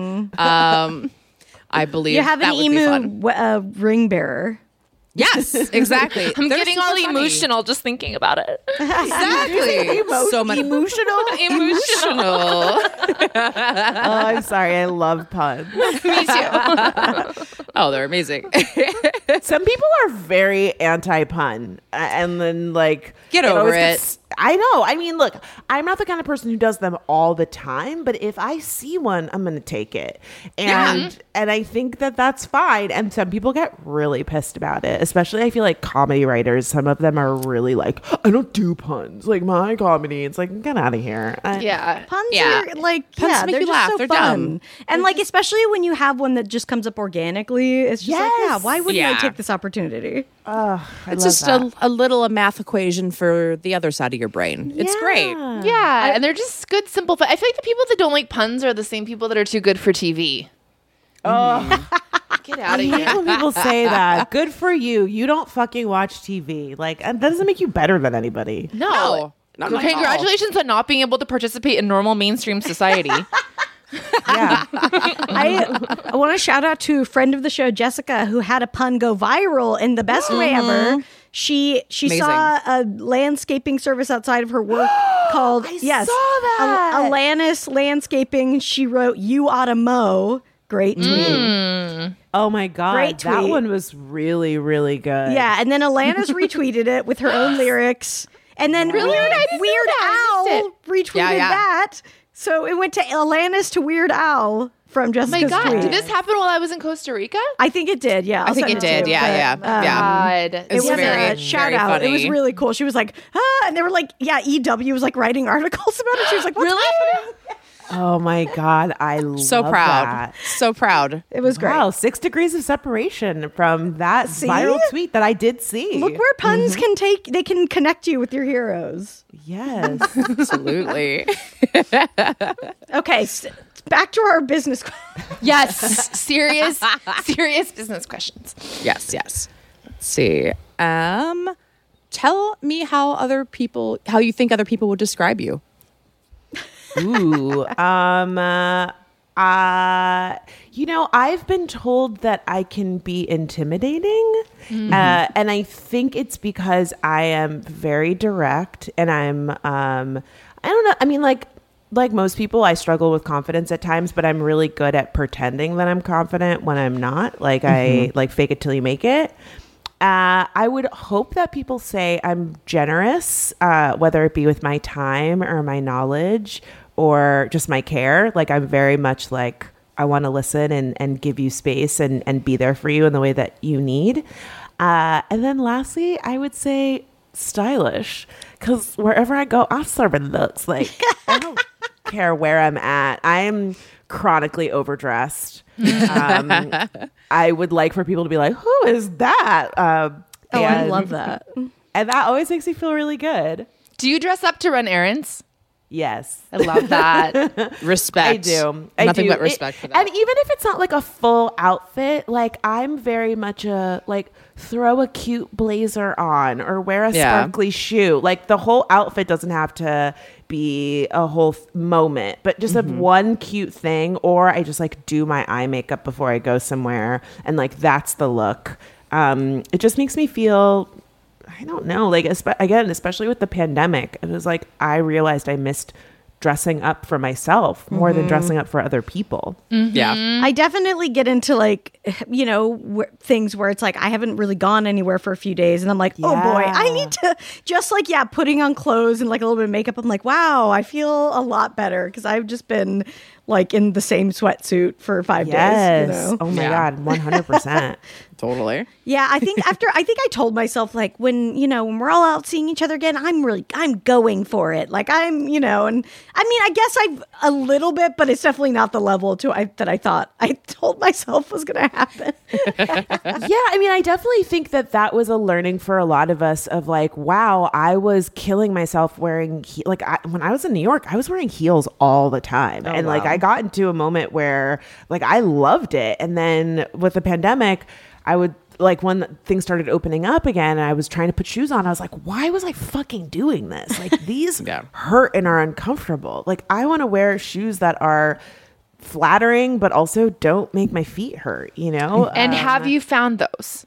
I believe You have that an would be fun. emu ring bearer. Yes, exactly. I'm They're getting super all funny. emotional just thinking about it. Exactly. So many Emotional? emotional. Oh, I'm sorry. I love puns. Me too. Oh, they're amazing. Some people are very anti-pun, and then like Get it over always it. gets- I know. I mean, look, I'm not the kind of person who does them all the time, but if I see one, I'm going to take it, and I think that that's fine. And some people get really pissed about it, especially I feel like comedy writers. Some of them are really like, I don't do puns. Like my comedy, it's like get out of here. Yeah. Puns Yeah. are like, Puns yeah, make they're you just laugh. so They're fun. dumb. And like, especially when you have one that just comes up organically, it's just like, yeah, Yes. why wouldn't I Yeah. take this opportunity? It's just a little math equation for the other side of your brain. It's great. Yeah. And they're just good, simple. I feel like the people that don't like puns are the same people that are too good for TV. Oh. Get out I of hate here. when people say that. Good for you. You don't fucking watch TV. Like, and that doesn't make you better than anybody. No. not at all. Congratulations on not being able to participate in normal mainstream society. Yeah. I want to shout out to friend of the show, Jessica, who had a pun go viral in the best way ever. She Amazing. saw a landscaping service outside of her work called I saw that. Alanis Landscaping. She wrote, "You oughta mow." Great tweet. Oh my God. Great That tweet. one was really, really good. Yeah, and then Alanis retweeted it with her own lyrics. And then Weird I Al missed retweeted Yeah. that. So it went to Alanis to Weird Al from Oh Jessica's my God. tweet. Did this happen while I was in Costa Rica? I think it did. Yeah, I think it did. Yeah. God. It was It was very, a shout very out. funny. It was really cool. She was like, and they were like, EW was like writing articles about it. She was like, what's happening? Oh my God, I love so proud. that. So proud. It was great. Wow, 6 degrees of separation from that viral tweet that I did see. Look where puns they can connect you with your heroes. Yes. Absolutely. Okay, back to our business. Yes. Serious business questions. Yes. Let's see. Tell me how you think other people would describe you. Ooh. I've been told that I can be intimidating. And I think it's because I am very direct and I'm, I don't know. I mean, like most people, I struggle with confidence at times, but I'm really good at pretending that I'm confident when I'm not. Like I like fake it till you make it. I would hope that people say I'm generous, whether it be with my time or my knowledge or just my care. Like I'm very much like, I want to listen and give you space and be there for you in the way that you need. And then lastly, I would say stylish, because wherever I go, I'm serving looks. Like I don't care where I'm at. I am chronically overdressed. I would like for people to be like, who is that? I love that. And that always makes me feel really good. Do you dress up to run errands? Yes. I love that. Respect. I do. Nothing but respect for that. And even if it's not like a full outfit, like I'm very much throw a cute blazer on or wear a sparkly shoe. Like the whole outfit doesn't have to be a whole moment, but just a one cute thing. Or I just like do my eye makeup before I go somewhere. And like, that's the look. It just makes me feel, I don't know, like, again, especially with the pandemic, it was like, I realized I missed dressing up for myself more than dressing up for other people. Yeah. I definitely get into like, things where it's like, I haven't really gone anywhere for a few days. And I'm like, oh boy, I need to just like, putting on clothes and like a little bit of makeup. I'm like, wow, I feel a lot better because I've just been like in the same sweatsuit for 5 days. Oh my God, 100%. Totally. Yeah, I think I told myself like when we're all out seeing each other again, I'm going for it. Like and I mean, I guess I've a little bit, but it's definitely not the level that I thought I told myself was going to happen. Yeah, I mean, I definitely think that was a learning for a lot of us of like, wow, I was killing myself wearing when I was in New York, I was wearing heels all the time. And like I got into a moment where like I loved it. And then with the pandemic, I would like when things started opening up again and I was trying to put shoes on, I was like, why was I fucking doing this? Like these hurt and are uncomfortable. Like I want to wear shoes that are flattering, but also don't make my feet hurt, And have you found those?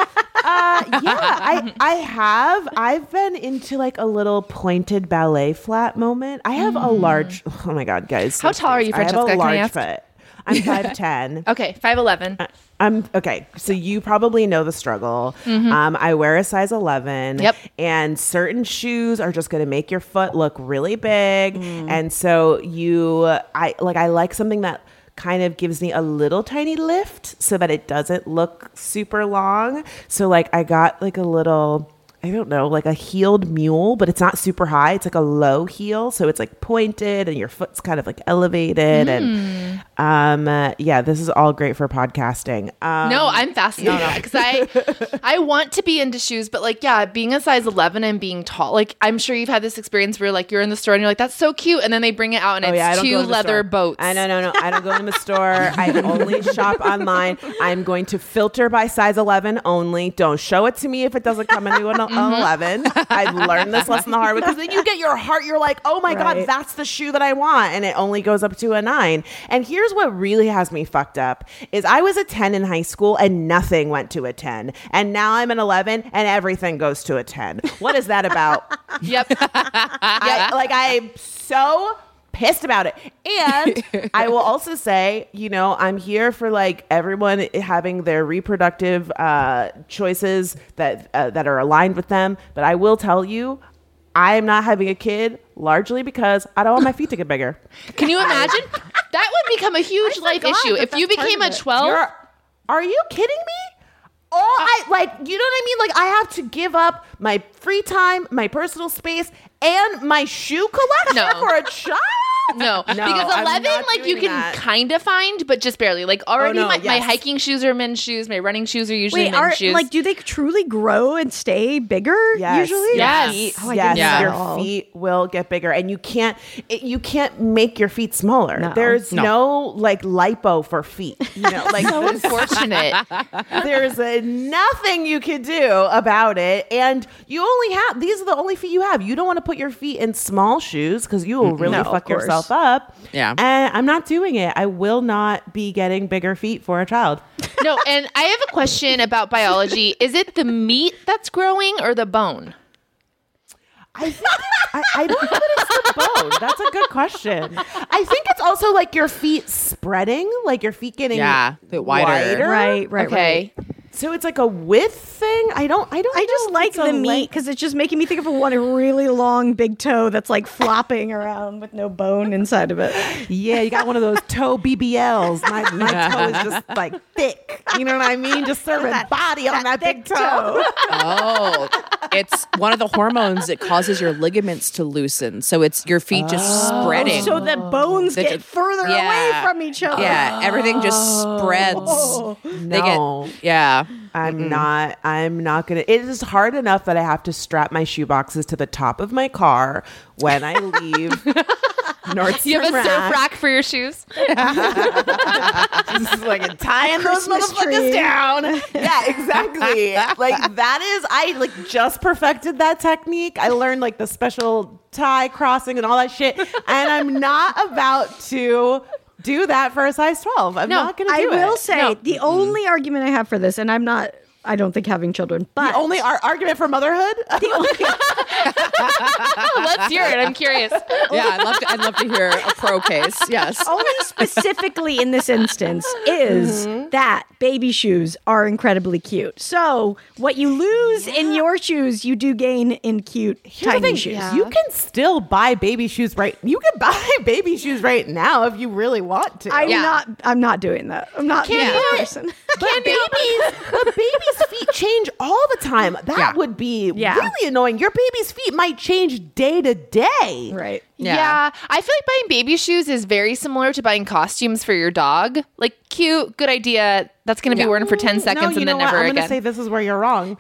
I have. I've been into like a little pointed ballet flat moment. I have a large, oh my God, guys. How tall are you, Francesca? I have a Can I large ask? foot. I'm 5'10". Okay, 5'11". I'm okay. So you probably know the struggle. I wear a size 11. Yep. And certain shoes are just going to make your foot look really big. And so I like something that kind of gives me a little tiny lift so that it doesn't look super long. So like I got like a little, I don't know, like a heeled mule, but it's not super high. It's like a low heel. So it's like pointed and your foot's kind of like elevated. And this is all great for podcasting. No, I'm fascinated because I want to be into shoes, but like, being a size 11 and being tall, like I'm sure you've had this experience where like you're in the store and you're like, that's so cute. And then they bring it out and it's two leather boats. No. I don't go in the store. I only shop online. I'm going to filter by size 11 only. Don't show it to me if it doesn't come into an 11. I've learned this lesson the hard way because then you get your heart. You're like, oh my God, that's the shoe that I want. And it only goes up to a 9. And here's what really has me fucked up is I was a 10 in high school and nothing went to a 10. And now I'm an 11 and everything goes to a 10. What is that about? Yep. I'm so pissed about it. And I will also say, I'm here for like everyone having their reproductive choices that are aligned with them. But I will tell you, I am not having a kid largely because I don't want my feet to get bigger. Can you imagine? That would become a huge life issue if you became a 12. Are you kidding me? You know what I mean? Like, I have to give up my free time, my personal space, and my shoe collection for a child? No, because I'm 11, not like, you doing can that. kind of find, but just barely. Like, already my yes. hiking shoes are men's shoes. My running shoes are usually men's shoes. Like, do they truly grow and stay bigger Yes, usually? Yes. Yes, your know. feet will get bigger, and you can't make your feet smaller. No. There's no like lipo for feet. You know, like so unfortunate. there's nothing you can do about it, and you only have these are the only feet you have. You don't want to put your feet in small shoes because you will really No, of fuck course. yourself up. Yeah. And I'm not doing it. I will not be getting bigger feet for a child. No, and I have a question about biology. Is it the meat that's growing or the bone? I think I don't know that it's the bone. That's a good question. I think it's also like your feet spreading, like your feet getting a bit wider. Right. Okay. So it's like a width thing. I just like the meat because it's just making me think of one really long big toe that's like flopping around with no bone inside of it. Yeah, you got one of those toe BBLs. My toe is just like thick. You know what I mean? Just serving body on that big toe. Oh, it's one of the hormones that causes your ligaments to loosen. So it's your feet just spreading. So the bones That get it- further yeah. away from each other. Yeah, everything just spreads. They No. get, yeah. I'm not gonna. It is hard enough that I have to strap my shoe boxes to the top of my car when I leave Nordstrom You have a surf Rack. rack for your shoes? Just like tying those Christmas motherfuckers tree. down. Yeah, exactly. Like that is, I like just perfected that technique. I learned like the special tie crossing and all that shit, and I'm not about to do that for a size 12. I'm not going to I do it. will say the only argument I have for this, and I don't think having children, but The only argument for motherhood. Let's hear it. I'm curious. Yeah, I'd love to hear a pro case. Yes. only specifically in this instance is that baby shoes are incredibly cute. So what you lose in your shoes, you do gain in cute Here's the tiny thing, shoes. you can still buy baby shoes You can buy baby shoes right now if you really want to. I'm not doing that. I'm not being that person. But babies' feet change all the time. That would be really annoying. Your baby's feet might change day to day. Right. Yeah. I feel like buying baby shoes is very similar to buying costumes for your dog. Like, cute, good idea. That's going to be worn for 10 seconds you and then know what? never I'm again. going to say this is where you're wrong.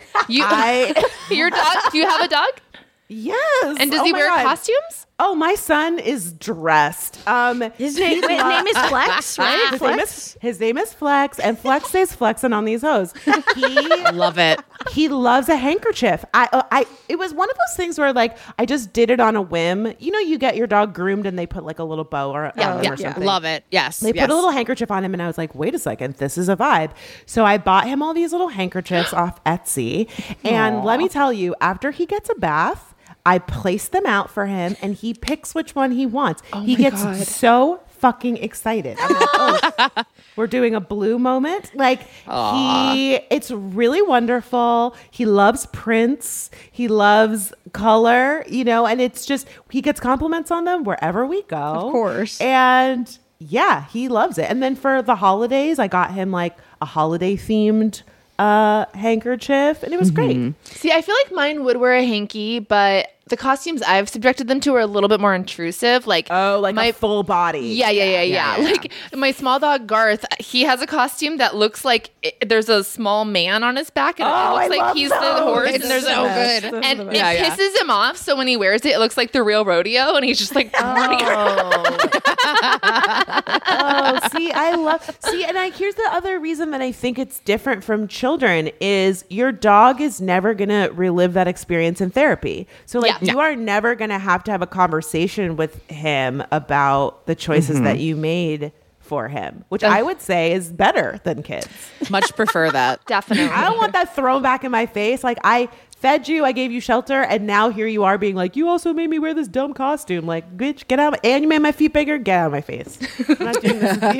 Your dog, do you have a dog? Yes. And does Oh he my wear God. costumes? Oh, my son is dressed. His name is Flex, right? His name is Flex, and Flex stays flexing on these hoes. Love it. He loves a handkerchief. It was one of those things where like I just did it on a whim. You know, you get your dog groomed and they put like a little bow on him or something. Love it. Yes. They put a little handkerchief on him, and I was like, wait a second, this is a vibe. So I bought him all these little handkerchiefs off Etsy. And let me tell you, after he gets a bath, I place them out for him, and he picks which one he wants. He gets so fucking excited. I'm like, oh, we're doing a blue moment. Like it's really wonderful. He loves prints. He loves color, you know, and it's just, he gets compliments on them wherever we go. Of course. And yeah, he loves it. And then for the holidays, I got him like a holiday themed handkerchief, and it was great. See, I feel like mine would wear a hanky, but the costumes I've subjected them to are a little bit more intrusive. Like, My full body. Yeah. Like my small dog Garth, he has a costume that looks like there's a small man on his back, and it looks like he's the horse. It's and there's so a good. and it pisses him off. So when he wears it, it looks like the real rodeo, and he's just like running around. Here's the other reason that I think it's different from children is your dog is never gonna relive that experience in therapy. So like you are never gonna have to have a conversation with him about the choices that you made for him, which I would say is better than kids. Much prefer that. Definitely. I don't want that thrown back in my face. Like, I fed you, I gave you shelter, and now here you are being like, you also made me wear this dumb costume. Like, bitch, get out. And you made my feet bigger. Get out of my face. I'm not doing this with you.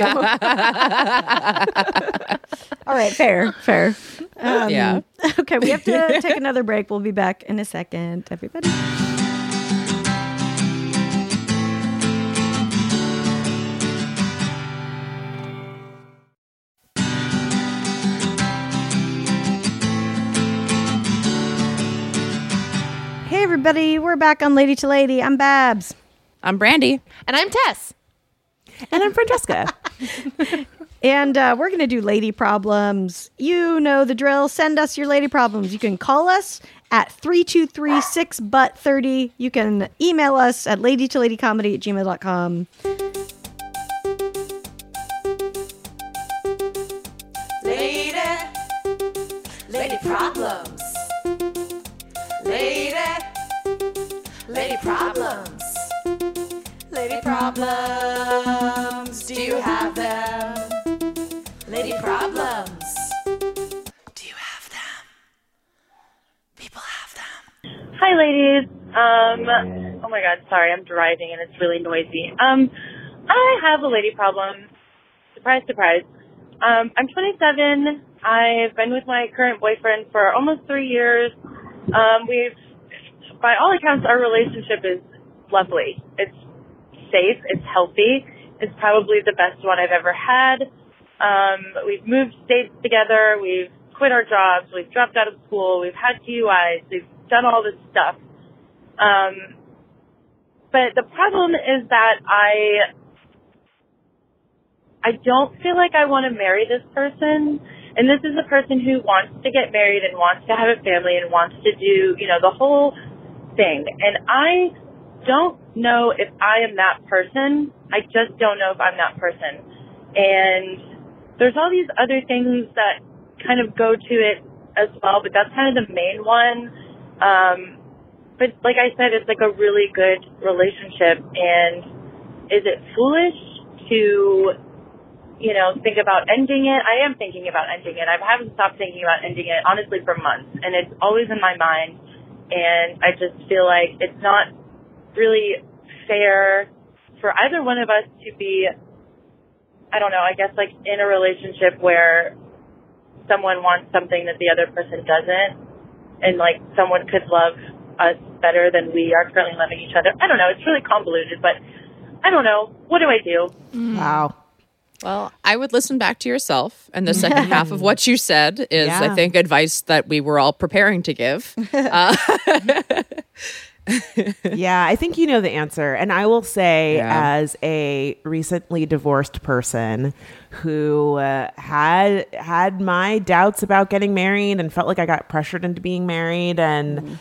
All right, fair. Yeah. Okay, we have to take another break. We'll be back in a second, everybody. everybody. We're back on Lady to Lady. I'm Babs. I'm Brandy. And I'm Tess. And I'm Francesca. And we're going to do lady problems. You know the drill. Send us your lady problems. You can call us at 323-6-BUT-30. You can email us at ladytoladycomedy@gmail.com. Lady problems. Lady problems. Lady problems. Do you have them? Lady problems. Do you have them? People have them. Hi, ladies. Oh my God, sorry, I'm driving and it's really noisy. I have a lady problem. Surprise, surprise. I'm 27. I've been with my current boyfriend for almost 3 years. By all accounts, our relationship is lovely. It's safe. It's healthy. It's probably the best one I've ever had. We've moved states together. We've quit our jobs. We've dropped out of school. We've had DUIs. We've done all this stuff. But the problem is that I don't feel like I want to marry this person. And this is a person who wants to get married and wants to have a family and wants to do, the whole thing. And I don't know if I am that person. I just don't know if I'm that person. And there's all these other things that kind of go to it as well, but that's kind of the main one. But like I said, it's like a really good relationship. And is it foolish to think about ending it? I am thinking about ending it. I haven't stopped thinking about ending it, honestly, for months. And it's always in my mind. And I just feel like it's not really fair for either one of us to be, I don't know, I guess like in a relationship where someone wants something that the other person doesn't. And like someone could love us better than we are currently loving each other. I don't know. It's really convoluted, but I don't know. What do I do? Wow. Well, I would listen back to yourself. And the second half of what you said is, I think, advice that we were all preparing to give. Yeah, I think you know the answer. And I will say, as a recently divorced person who had my doubts about getting married and felt like I got pressured into being married. And,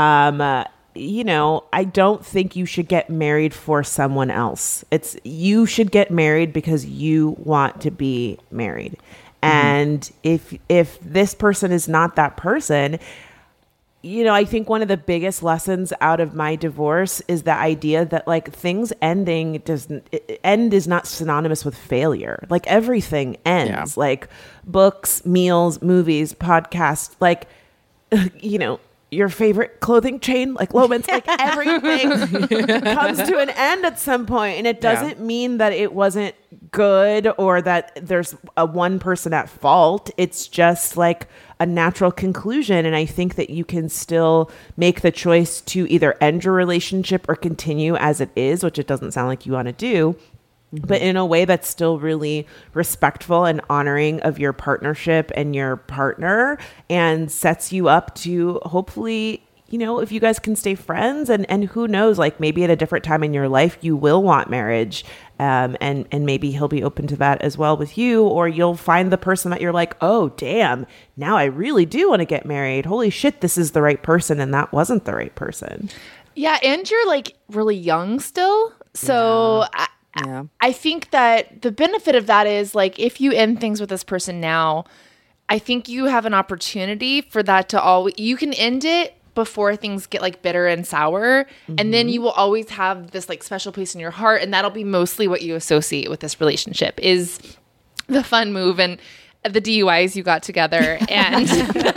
I don't think you should get married for someone else. You should get married because you want to be married. And if this person is not that person, I think one of the biggest lessons out of my divorce is the idea that like things ending end is not synonymous with failure. Like everything ends, like books, meals, movies, podcasts, like, your favorite clothing chain, like Loman's, like everything comes to an end at some point. And it doesn't mean that it wasn't good or that there's a one person at fault. It's just like a natural conclusion. And I think that you can still make the choice to either end your relationship or continue as it is, which it doesn't sound like you want to do, but in a way that's still really respectful and honoring of your partnership and your partner, and sets you up to hopefully, if you guys can stay friends, and who knows, like maybe at a different time in your life, you will want marriage. And maybe he'll be open to that as well with you, or you'll find the person that you're like, oh, damn, now I really do want to get married. Holy shit, this is the right person. And that wasn't the right person. Yeah. And you're like really young still. So I think that the benefit of that is like, if you end things with this person now, I think you have an opportunity for that to always, you can end it before things get like bitter and sour. And then you will always have this like special place in your heart. And that'll be mostly what you associate with this relationship is the fun move and the DUIs you got together. And,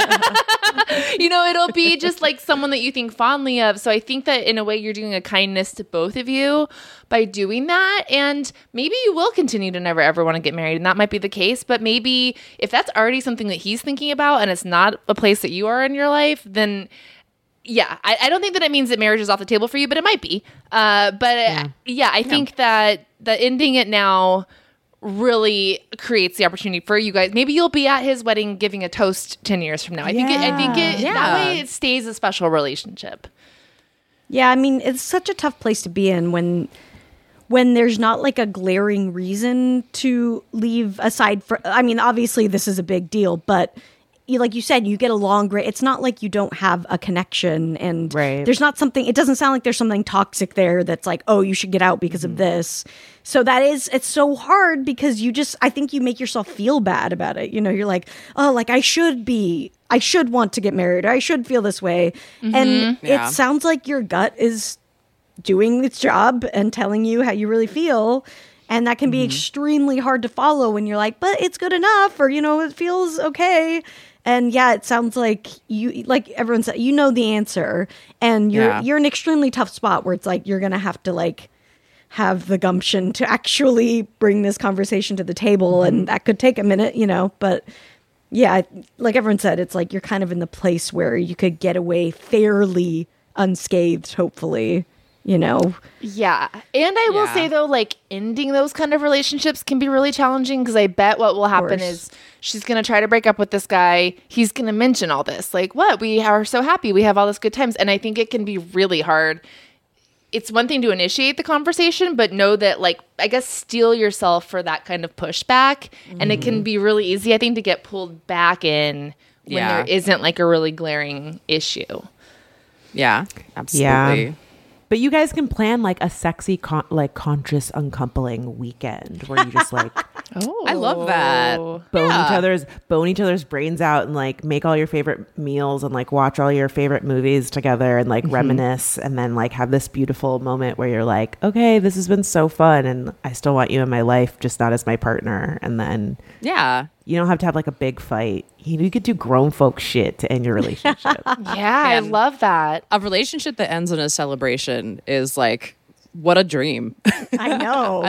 it'll be just like someone that you think fondly of. So I think that in a way you're doing a kindness to both of you by doing that. And maybe you will continue to never ever want to get married. And that might be the case. But maybe if that's already something that he's thinking about and it's not a place that you are in your life, then I don't think that it means that marriage is off the table for you, but it might be. I think that ending it now really creates the opportunity for you guys. Maybe you'll be at his wedding giving a toast 10 years from now. I think that way it stays a special relationship. Yeah, I mean, it's such a tough place to be in when there's not like a glaring reason to leave aside for, I mean, obviously this is a big deal, but like you said, you get along great. It's not like you don't have a connection and there's not something, it doesn't sound like there's something toxic there that's like, oh, you should get out because of this. So it's so hard because I think you make yourself feel bad about it. You know, you're like, oh, like I should want to get married, or I should feel this way. And it sounds like your gut is doing its job and telling you how you really feel. And that can be extremely hard to follow when you're like, but it's good enough, or, you know, it feels okay. And yeah, it sounds like you, like everyone said, you know the answer, and you're in an extremely tough spot where it's like you're gonna have to like have the gumption to actually bring this conversation to the table, and that could take a minute, you know. But yeah, like everyone said, it's like you're kind of in the place where you could get away fairly unscathed, hopefully. You know? Yeah. And I will say, though, like, ending those kind of relationships can be really challenging, because I bet what will happen is she's going to try to break up with this guy. He's going to mention all this. Like, what? We are so happy. We have all this good times. And I think it can be really hard. It's one thing to initiate the conversation, but know that, like, I guess steel yourself for that kind of pushback. And it can be really easy, I think, to get pulled back in when there isn't, like, a really glaring issue. Yeah, absolutely. Yeah. But you guys can plan like a sexy, conscious uncoupling weekend where you just like, I love that. Bone each other's brains out and like make all your favorite meals and like watch all your favorite movies together and like reminisce, and then like have this beautiful moment where you're like, okay, this has been so fun and I still want you in my life, just not as my partner. And then you don't have to have like a big fight. You could do grown folk shit to end your relationship. I love that. A relationship that ends in a celebration is like, what a dream. I know.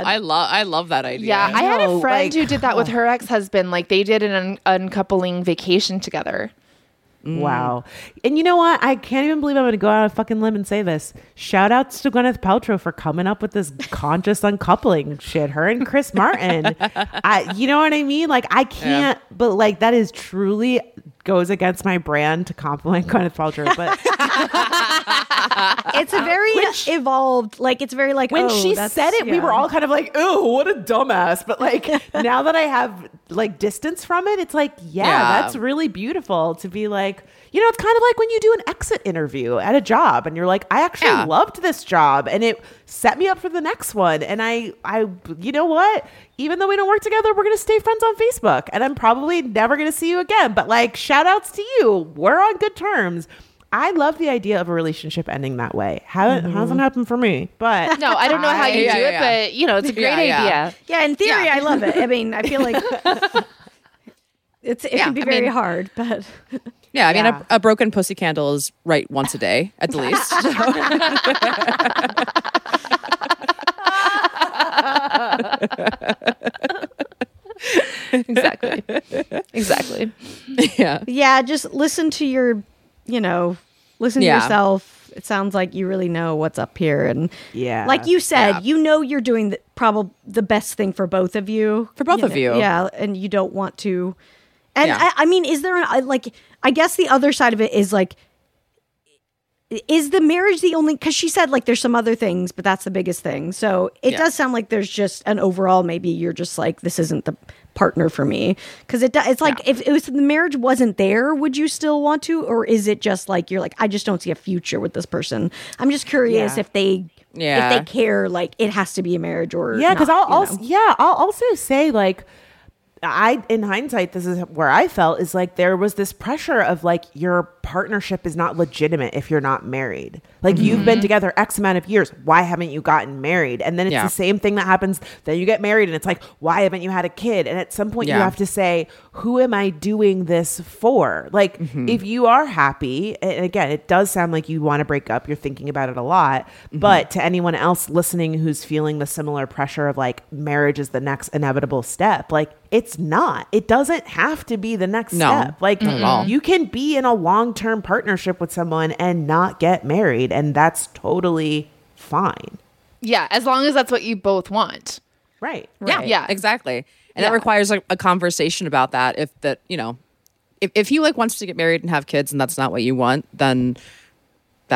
I love that idea. Yeah, I had a friend who did that with her ex-husband. Like, they did an uncoupling vacation together. Wow. And you know what? I can't even believe I'm going to go out on a fucking limb and say this. Shout outs to Gwyneth Paltrow for coming up with this conscious uncoupling shit. Her and Chris Martin. You know what I mean? Like, I can't, but like, that is truly goes against my brand to compliment Gwyneth Paltrow. But it's a very evolved, like, it's very like, when she said it, we were all kind of like, oh, what a dumbass. But like, now that I have like distance from it, it's like, that's really beautiful to be like, you know, it's kind of like when you do an exit interview at a job and you're like, I actually loved this job and it set me up for the next one. And I, you know what? Even though we don't work together, we're going to stay friends on Facebook, and I'm probably never going to see you again. But like, shout outs to you. We're on good terms. I love the idea of a relationship ending that way. Hasn't happened for me, but no, I don't know how you do it, but you know, it's a great idea. Yeah, in theory, I love it. I mean, I feel like it can be very hard, but yeah, I mean, a broken pussy candle is right once a day at the least. Exactly. Yeah. Just listen to your, listen to yourself. It sounds like you really know what's up here, and like you said, you know, you're doing probably the best thing for both of you. Yeah, and you don't want to. And I mean, is there I guess the other side of it is like, is the marriage the only, because she said like there's some other things, but that's the biggest thing. So it does sound like there's just an overall, maybe you're just like, this isn't the partner for me. Because it's like, if the marriage wasn't there, would you still want to? Or is it just like, you're like, I just don't see a future with this person. I'm just curious if they care, like it has to be a marriage or because I'll also say like, in hindsight, this is where I felt is like there was this pressure of like your partnership is not legitimate if you're not married. Like you've been together X amount of years. Why haven't you gotten married? And then it's the same thing that happens. Then you get married and it's like, why haven't you had a kid? And at some point you have to say, who am I doing this for? Like if you are happy, and again, it does sound like you want to break up. You're thinking about it a lot. But to anyone else listening who's feeling the similar pressure of like marriage is the next inevitable step, like it's not. It doesn't have to be the next step. Like you can be in a long-term partnership with someone and not get married, and that's totally fine. Yeah, as long as that's what you both want. Right. Yeah, exactly. And that requires a conversation about that. If he like wants to get married and have kids and that's not what you want, then that's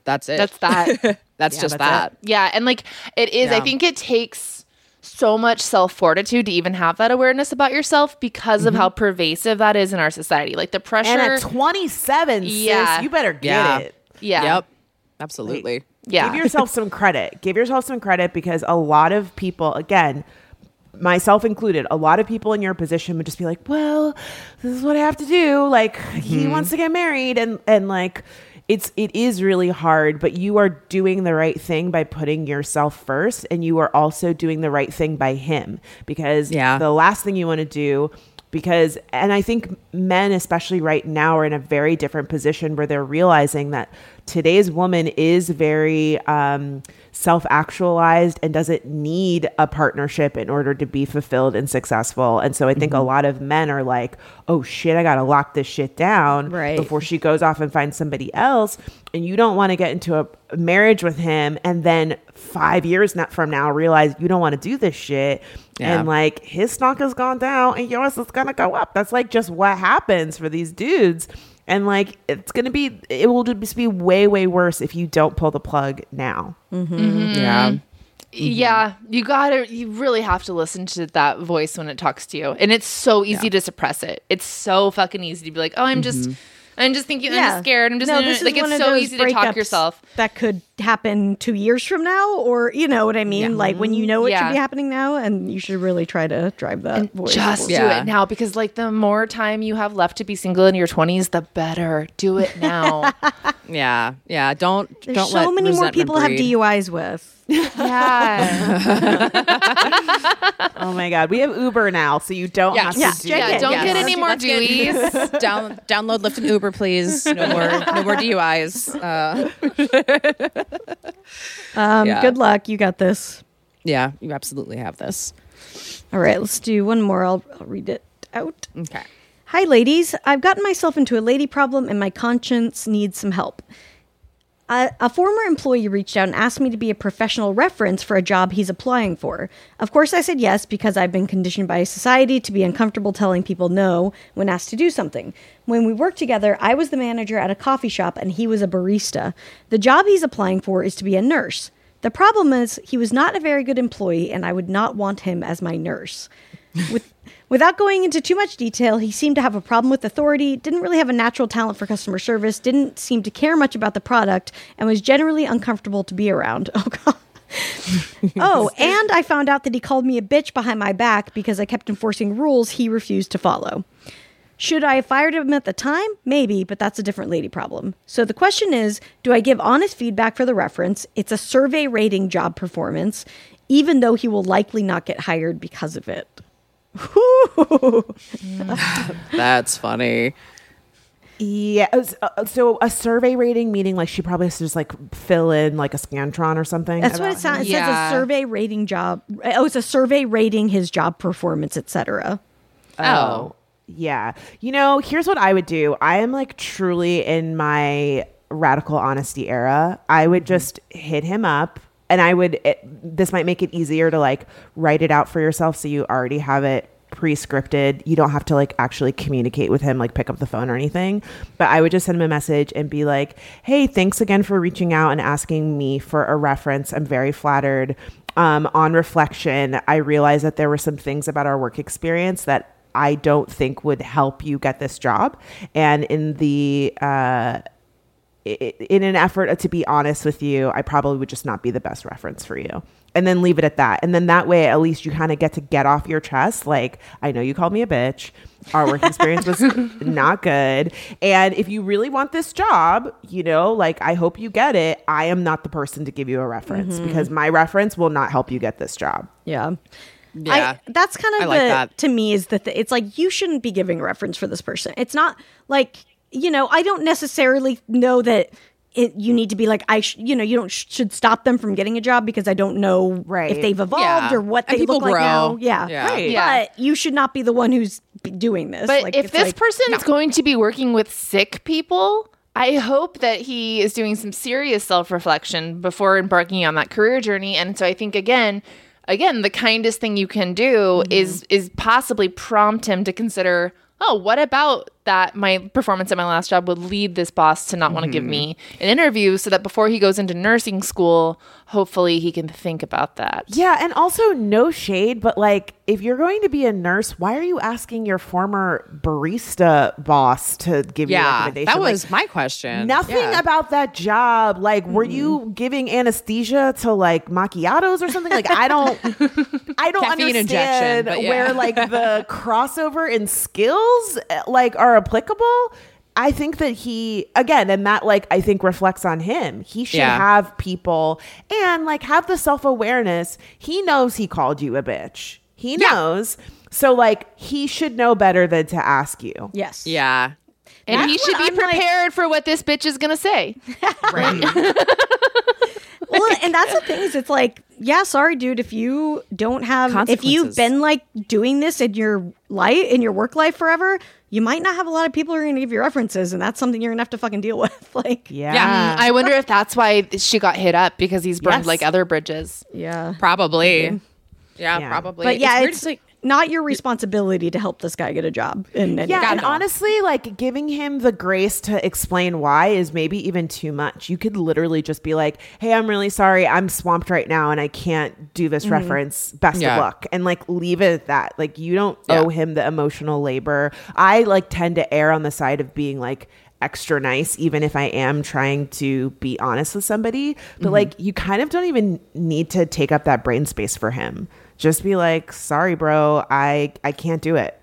That's it. That's that. That's Yeah, just that's that. Yeah, and like it is. I Yeah. think it takes so much self-fortitude to even have that awareness about yourself because of how pervasive that is in our society. Like the pressure. And at 27, Yeah. sis, you better get Yeah. it. yeah. Yep. Absolutely. Yeah. Give yourself some credit. Give yourself some credit because a lot of people, again, myself included, a lot of people in your position would just be like, well, this is what I have to do. Like, he wants to get married. And like, it is really hard, but you are doing the right thing by putting yourself first. And you are also doing the right thing by him because the last thing you want to do and I think men, especially right now, are in a very different position where they're realizing that today's woman is very self-actualized and doesn't need a partnership in order to be fulfilled and successful. And so I think a lot of men are like, oh shit, I got to lock this shit down before she goes off and finds somebody else. And you don't want to get into a marriage with him and then 5 years from now realize you don't want to do this shit. And like his stock has gone down and yours is going to go up. That's like just what happens for these dudes. And like, it will just be way, way worse if you don't pull the plug now. Yeah. Yeah, you really have to listen to that voice when it talks to you. And it's so easy to suppress it. It's so fucking easy to be like, oh, I'm just thinking, I'm just scared. I'm just, this like, is one it's of so those easy to talk breakups yourself. That could happen 2 years from now, or you know what I mean? Like when you know it should be happening now, and you should really try to drive that voice. Just do it now, because like the more time you have left to be single in your 20s, the better. Do it now. Yeah. Don't There's let so many more resentment people to have breed. DUIs with. Yeah. Oh my God. We have Uber now, so you don't have to do Yeah, it. don't Yes. get any more Deweys. Download Lyft and Uber, please. No more DUIs. Good luck. You got this. Yeah, you absolutely have this. All right, let's do one more. I'll read it out. Okay. Hi, ladies. I've gotten myself into a lady problem and my conscience needs some help. A former employee reached out and asked me to be a professional reference for a job he's applying for. Of course, I said yes because I've been conditioned by society to be uncomfortable telling people no when asked to do something. When we worked together, I was the manager at a coffee shop and he was a barista. The job he's applying for is to be a nurse. The problem is he was not a very good employee and I would not want him as my nurse. Without going into too much detail, he seemed to have a problem with authority, didn't really have a natural talent for customer service, didn't seem to care much about the product, and was generally uncomfortable to be around. Oh, God. Oh, and I found out that he called me a bitch behind my back because I kept enforcing rules he refused to follow. Should I have fired him at the time? Maybe, but that's a different lady problem. So the question is, do I give honest feedback for the reference? It's a survey rating job performance, even though he will likely not get hired because of it. That's funny. Yeah. So a survey rating, meaning like she probably has to just like fill in like a Scantron or something. That's what it sounds. It says Yeah. a survey rating job. Oh, it's a survey rating his job performance, etc. Oh, yeah. You know, here's what I would do. I am like truly in my radical honesty era. I would just hit him up and this might make it easier to like write it out for yourself. So you already have it pre-scripted. You don't have to like actually communicate with him, like pick up the phone or anything. But I would just send him a message and be like, hey, thanks again for reaching out and asking me for a reference. I'm very flattered. On reflection, I realized that there were some things about our work experience that I don't think would help you get this job. And in an effort to be honest with you, I probably would just not be the best reference for you. And then leave it at that. And then that way, at least you kind of get off your chest. Like, I know you called me a bitch. Our work experience was not good. And if you really want this job, you know, like, I hope you get it. I am not the person to give you a reference because my reference will not help you get this job. Yeah. Yeah. That's kind of I like that. to me is it's like, you shouldn't be giving a reference for this person. It's not like, you know, I don't necessarily know that you need to be like, you should stop them from getting a job because I don't know if they've evolved or what And they people look like grow. now. Yeah. Yeah. Right. Yeah. But you should not be the one who's doing this. But Like, if it's this like, person's going to be working with sick people, I hope that he is doing some serious self-reflection before embarking on that career journey. And so I think again, the kindest thing you can do is possibly prompt him to consider, oh, what about that my performance at my last job would lead this boss to not want to give me an interview, so that before he goes into nursing school, hopefully he can think about that. Yeah, and also no shade, but like if you're going to be a nurse, why are you asking your former barista boss to give you a recommendation? That Like, was my question. nothing about that job. Like, were you giving anesthesia to like macchiatos or something? Like, I don't Caffeine injection, understand but yeah. where like the crossover in skills like are applicable. I think that he, again, and that like I think reflects on him. He should have people and like have the self-awareness. He knows he called you a bitch. He knows. So like he should know better than to ask you. Yes. Yeah. And That's he should what be I'm like- prepared for what this bitch is going to say. Well, and that's the thing is it's like, yeah, sorry, dude, if you don't have, if you've Consequences. been like doing this in your life, in your work life forever, you might not have a lot of people who are going to give you references, and that's something you're going to have to fucking deal with. Like, Yeah. I wonder if that's why she got hit up, because he's burned Yes. like other bridges. yeah. Probably. Yeah, Yeah. probably. But yeah, weird it's to say- not your responsibility to help this guy get a job. Yeah, and honestly, like giving him the grace to explain why is maybe even too much. You could literally just be like, "Hey, I'm really sorry. I'm swamped right now and I can't do this reference. Best Yeah. of luck." And like leave it at that. Like you don't owe him the emotional labor. I like tend to err on the side of being like extra nice, even if I am trying to be honest with somebody. But like you kind of don't even need to take up that brain space for him. Just be like, "Sorry, bro, I can't do it.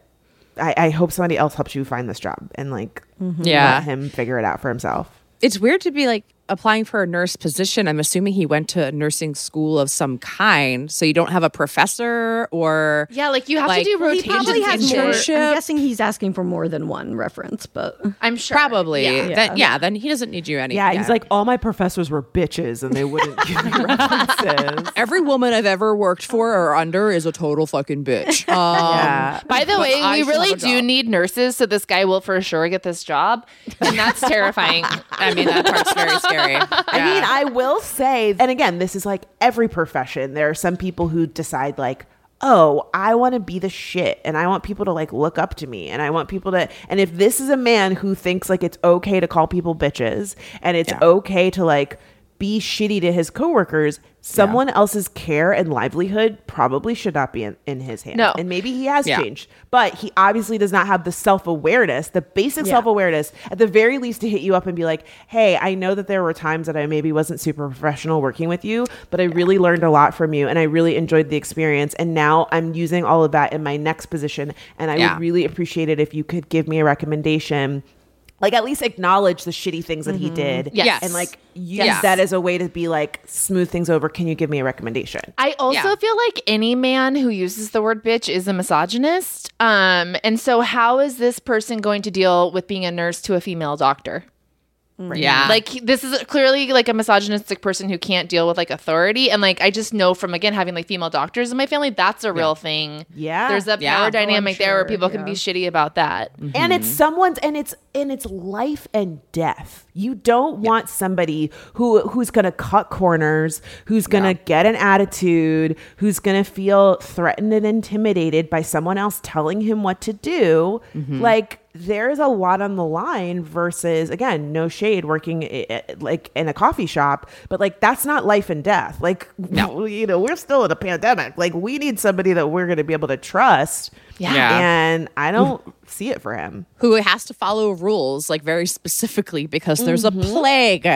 I hope somebody else helps you find this job," and like let him figure it out for himself. It's weird to be like applying for a nurse position. I'm assuming he went to a nursing school of some kind, so you don't have a professor or Yeah, like you have Like, to do well, he rotations. probably has and more. shit. I'm guessing he's asking for more than one reference, but I'm sure. probably. Yeah. Then he doesn't need you any. Yeah, he's like, all my professors were bitches and they wouldn't give me references. every woman I've ever worked for or under is a total fucking bitch. Yeah. By the way, I we should really have a do job. need nurses, so this guy will for sure get this job, and that's terrifying. I mean, that part's very scary. I mean, I will say, and again, this is like every profession. There are some people who decide like, oh, I want to be the shit and I want people to like look up to me and I want people to, and if this is a man who thinks like it's okay to call people bitches and it's okay to like be shitty to his coworkers, someone else's care and livelihood probably should not be in his hands. No. And maybe he has changed, but he obviously does not have the self-awareness, the basic self-awareness, at the very least, to hit you up and be like, "Hey, I know that there were times that I maybe wasn't super professional working with you, but I really learned a lot from you and I really enjoyed the experience. And now I'm using all of that in my next position. And I would really appreciate it if you could give me a recommendation." Like at least acknowledge the shitty things that he did. Yes. And like use that as a way to be like, smooth things over. Can you give me a recommendation? I also feel like any man who uses the word bitch is a misogynist. And so how is this person going to deal with being a nurse to a female doctor? Yeah. Like this is clearly like a misogynistic person who can't deal with like authority. And like I just know from again having like female doctors in my family, that's a real thing. Yeah. There's a power dynamic there where people can be shitty about that. And it's someone's and it's life and death. You don't want somebody who's gonna cut corners, who's gonna get an attitude, who's gonna feel threatened and intimidated by someone else telling him what to do. Like there's a lot on the line versus, again, no shade, working like in a coffee shop, but like that's not life and death. Like you know, we're still in a pandemic. Like we need somebody that we're going to be able to trust. Yeah. And I don't see it for him. Who has to follow rules like very specifically because there's a plague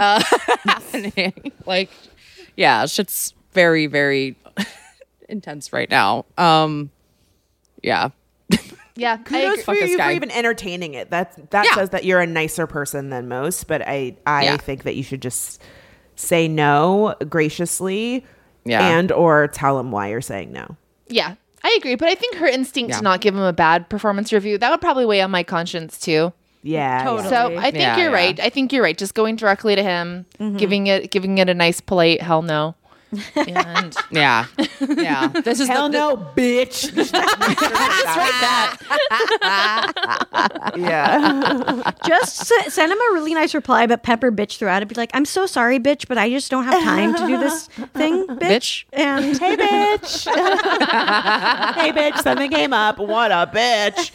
happening. Like, yeah, shit's very, very intense right now. Yeah. Yeah. Kudos for Fuck this you for guy. even entertaining it. That says that you're a nicer person than most. But I think that you should just say no graciously, and or tell him why you're saying no. Yeah, I agree. But I think her instinct to not give him a bad performance review, that would probably weigh on my conscience too. Yeah, Totally. So I think you're right. I think you're right. Just going directly to him, giving it a nice polite hell no. And Yeah. Yeah. This is Hell the, no, bitch. Yeah. Just send him a really nice reply, but pepper bitch throughout it. Be like, I'm so sorry, bitch, but I just don't have time to do this thing, bitch. And Hey, bitch. Hey, bitch. Something came up. What a bitch.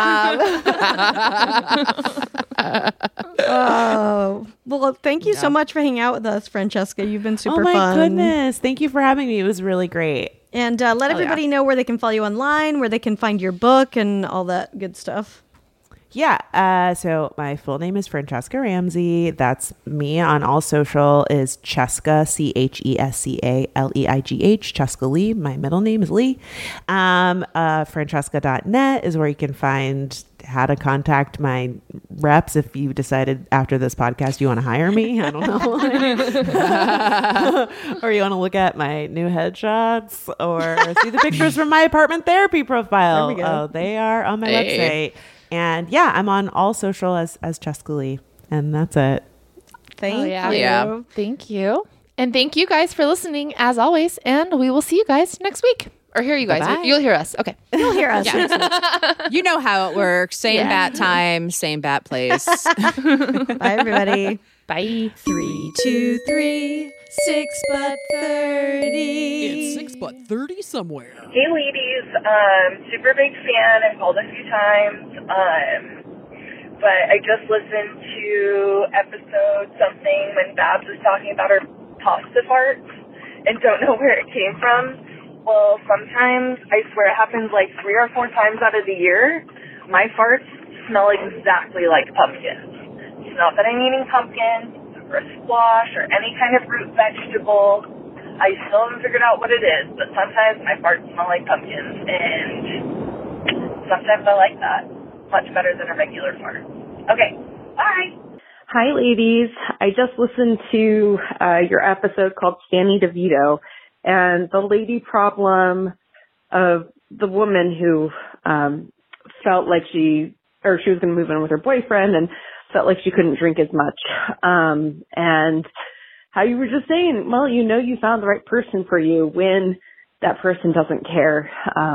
oh, well, thank you so much for hanging out with us, Francesca. You've been super Oh my fun. goodness. Thank you for having me. It was really great. And let everybody know where they can follow you online, where they can find your book and all that good stuff. Yeah. So my full name is Francesca Ramsey. That's me on all social is Cheska, CHESCALEIGH, Cheska Lee. My middle name is Lee. Francesca.net is where you can find how to contact my reps if you decided after this podcast you want to hire me. I don't know. Or you want to look at my new headshots or see the pictures from my apartment therapy profile. There we go. Oh, they are on my website. And yeah, I'm on all social as Cheska Lee. And that's it. Thank yeah. you. Yeah. thank you. And thank you guys for listening as always. And we will see you guys next week. Or hear you guys. Bye-bye. You'll hear us. Okay. You'll hear us. you know how it works. Same Yeah. bat time, same bat place. Bye, everybody. Bye. 3, 2, 3, 6 but 30. 6 but 30 somewhere. Hey ladies, super big fan. I've called a few times, but I just listened to episode something when Babs was talking about her pasta farts and don't know where it came from. Well, sometimes, I swear it happens like 3 or 4 times out of the year, my farts smell exactly like pumpkins. It's not that I'm eating pumpkin or squash or any kind of root vegetable. I still haven't figured out what it is, but sometimes my farts smell like pumpkins, and sometimes I like that. Much better than a regular fart. Okay, bye! Hi, ladies. I just listened to your episode called Stanny DeVito, and the lady problem of the woman who felt like she was going to move in with her boyfriend and felt like she couldn't drink as much. And how you were just saying, well, you know you found the right person for you when that person doesn't care,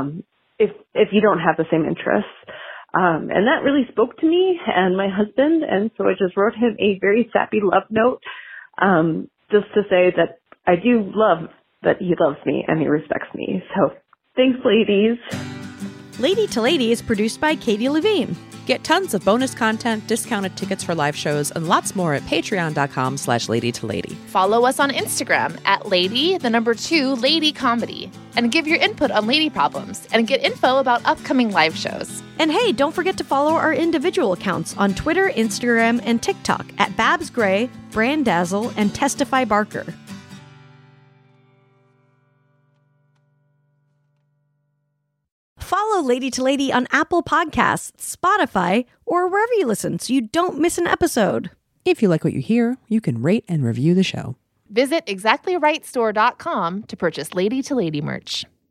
if you don't have the same interests. And that really spoke to me and my husband, and so I just wrote him a very sappy love note, just to say that I do love that he loves me and he respects me. So thanks, ladies. Lady to Lady is produced by Katie Levine. Get tons of bonus content, discounted tickets for live shows, and lots more at patreon.com/ladytolady. Follow us on Instagram at lady comedy. And give your input on lady problems. And get info about upcoming live shows. And hey, don't forget to follow our individual accounts on Twitter, Instagram, and TikTok at Babs Gray, Brandazzle, and Testify Barker. Follow Lady to Lady on Apple Podcasts, Spotify, or wherever you listen so you don't miss an episode. If you like what you hear, you can rate and review the show. Visit exactlyrightstore.com to purchase Lady to Lady merch.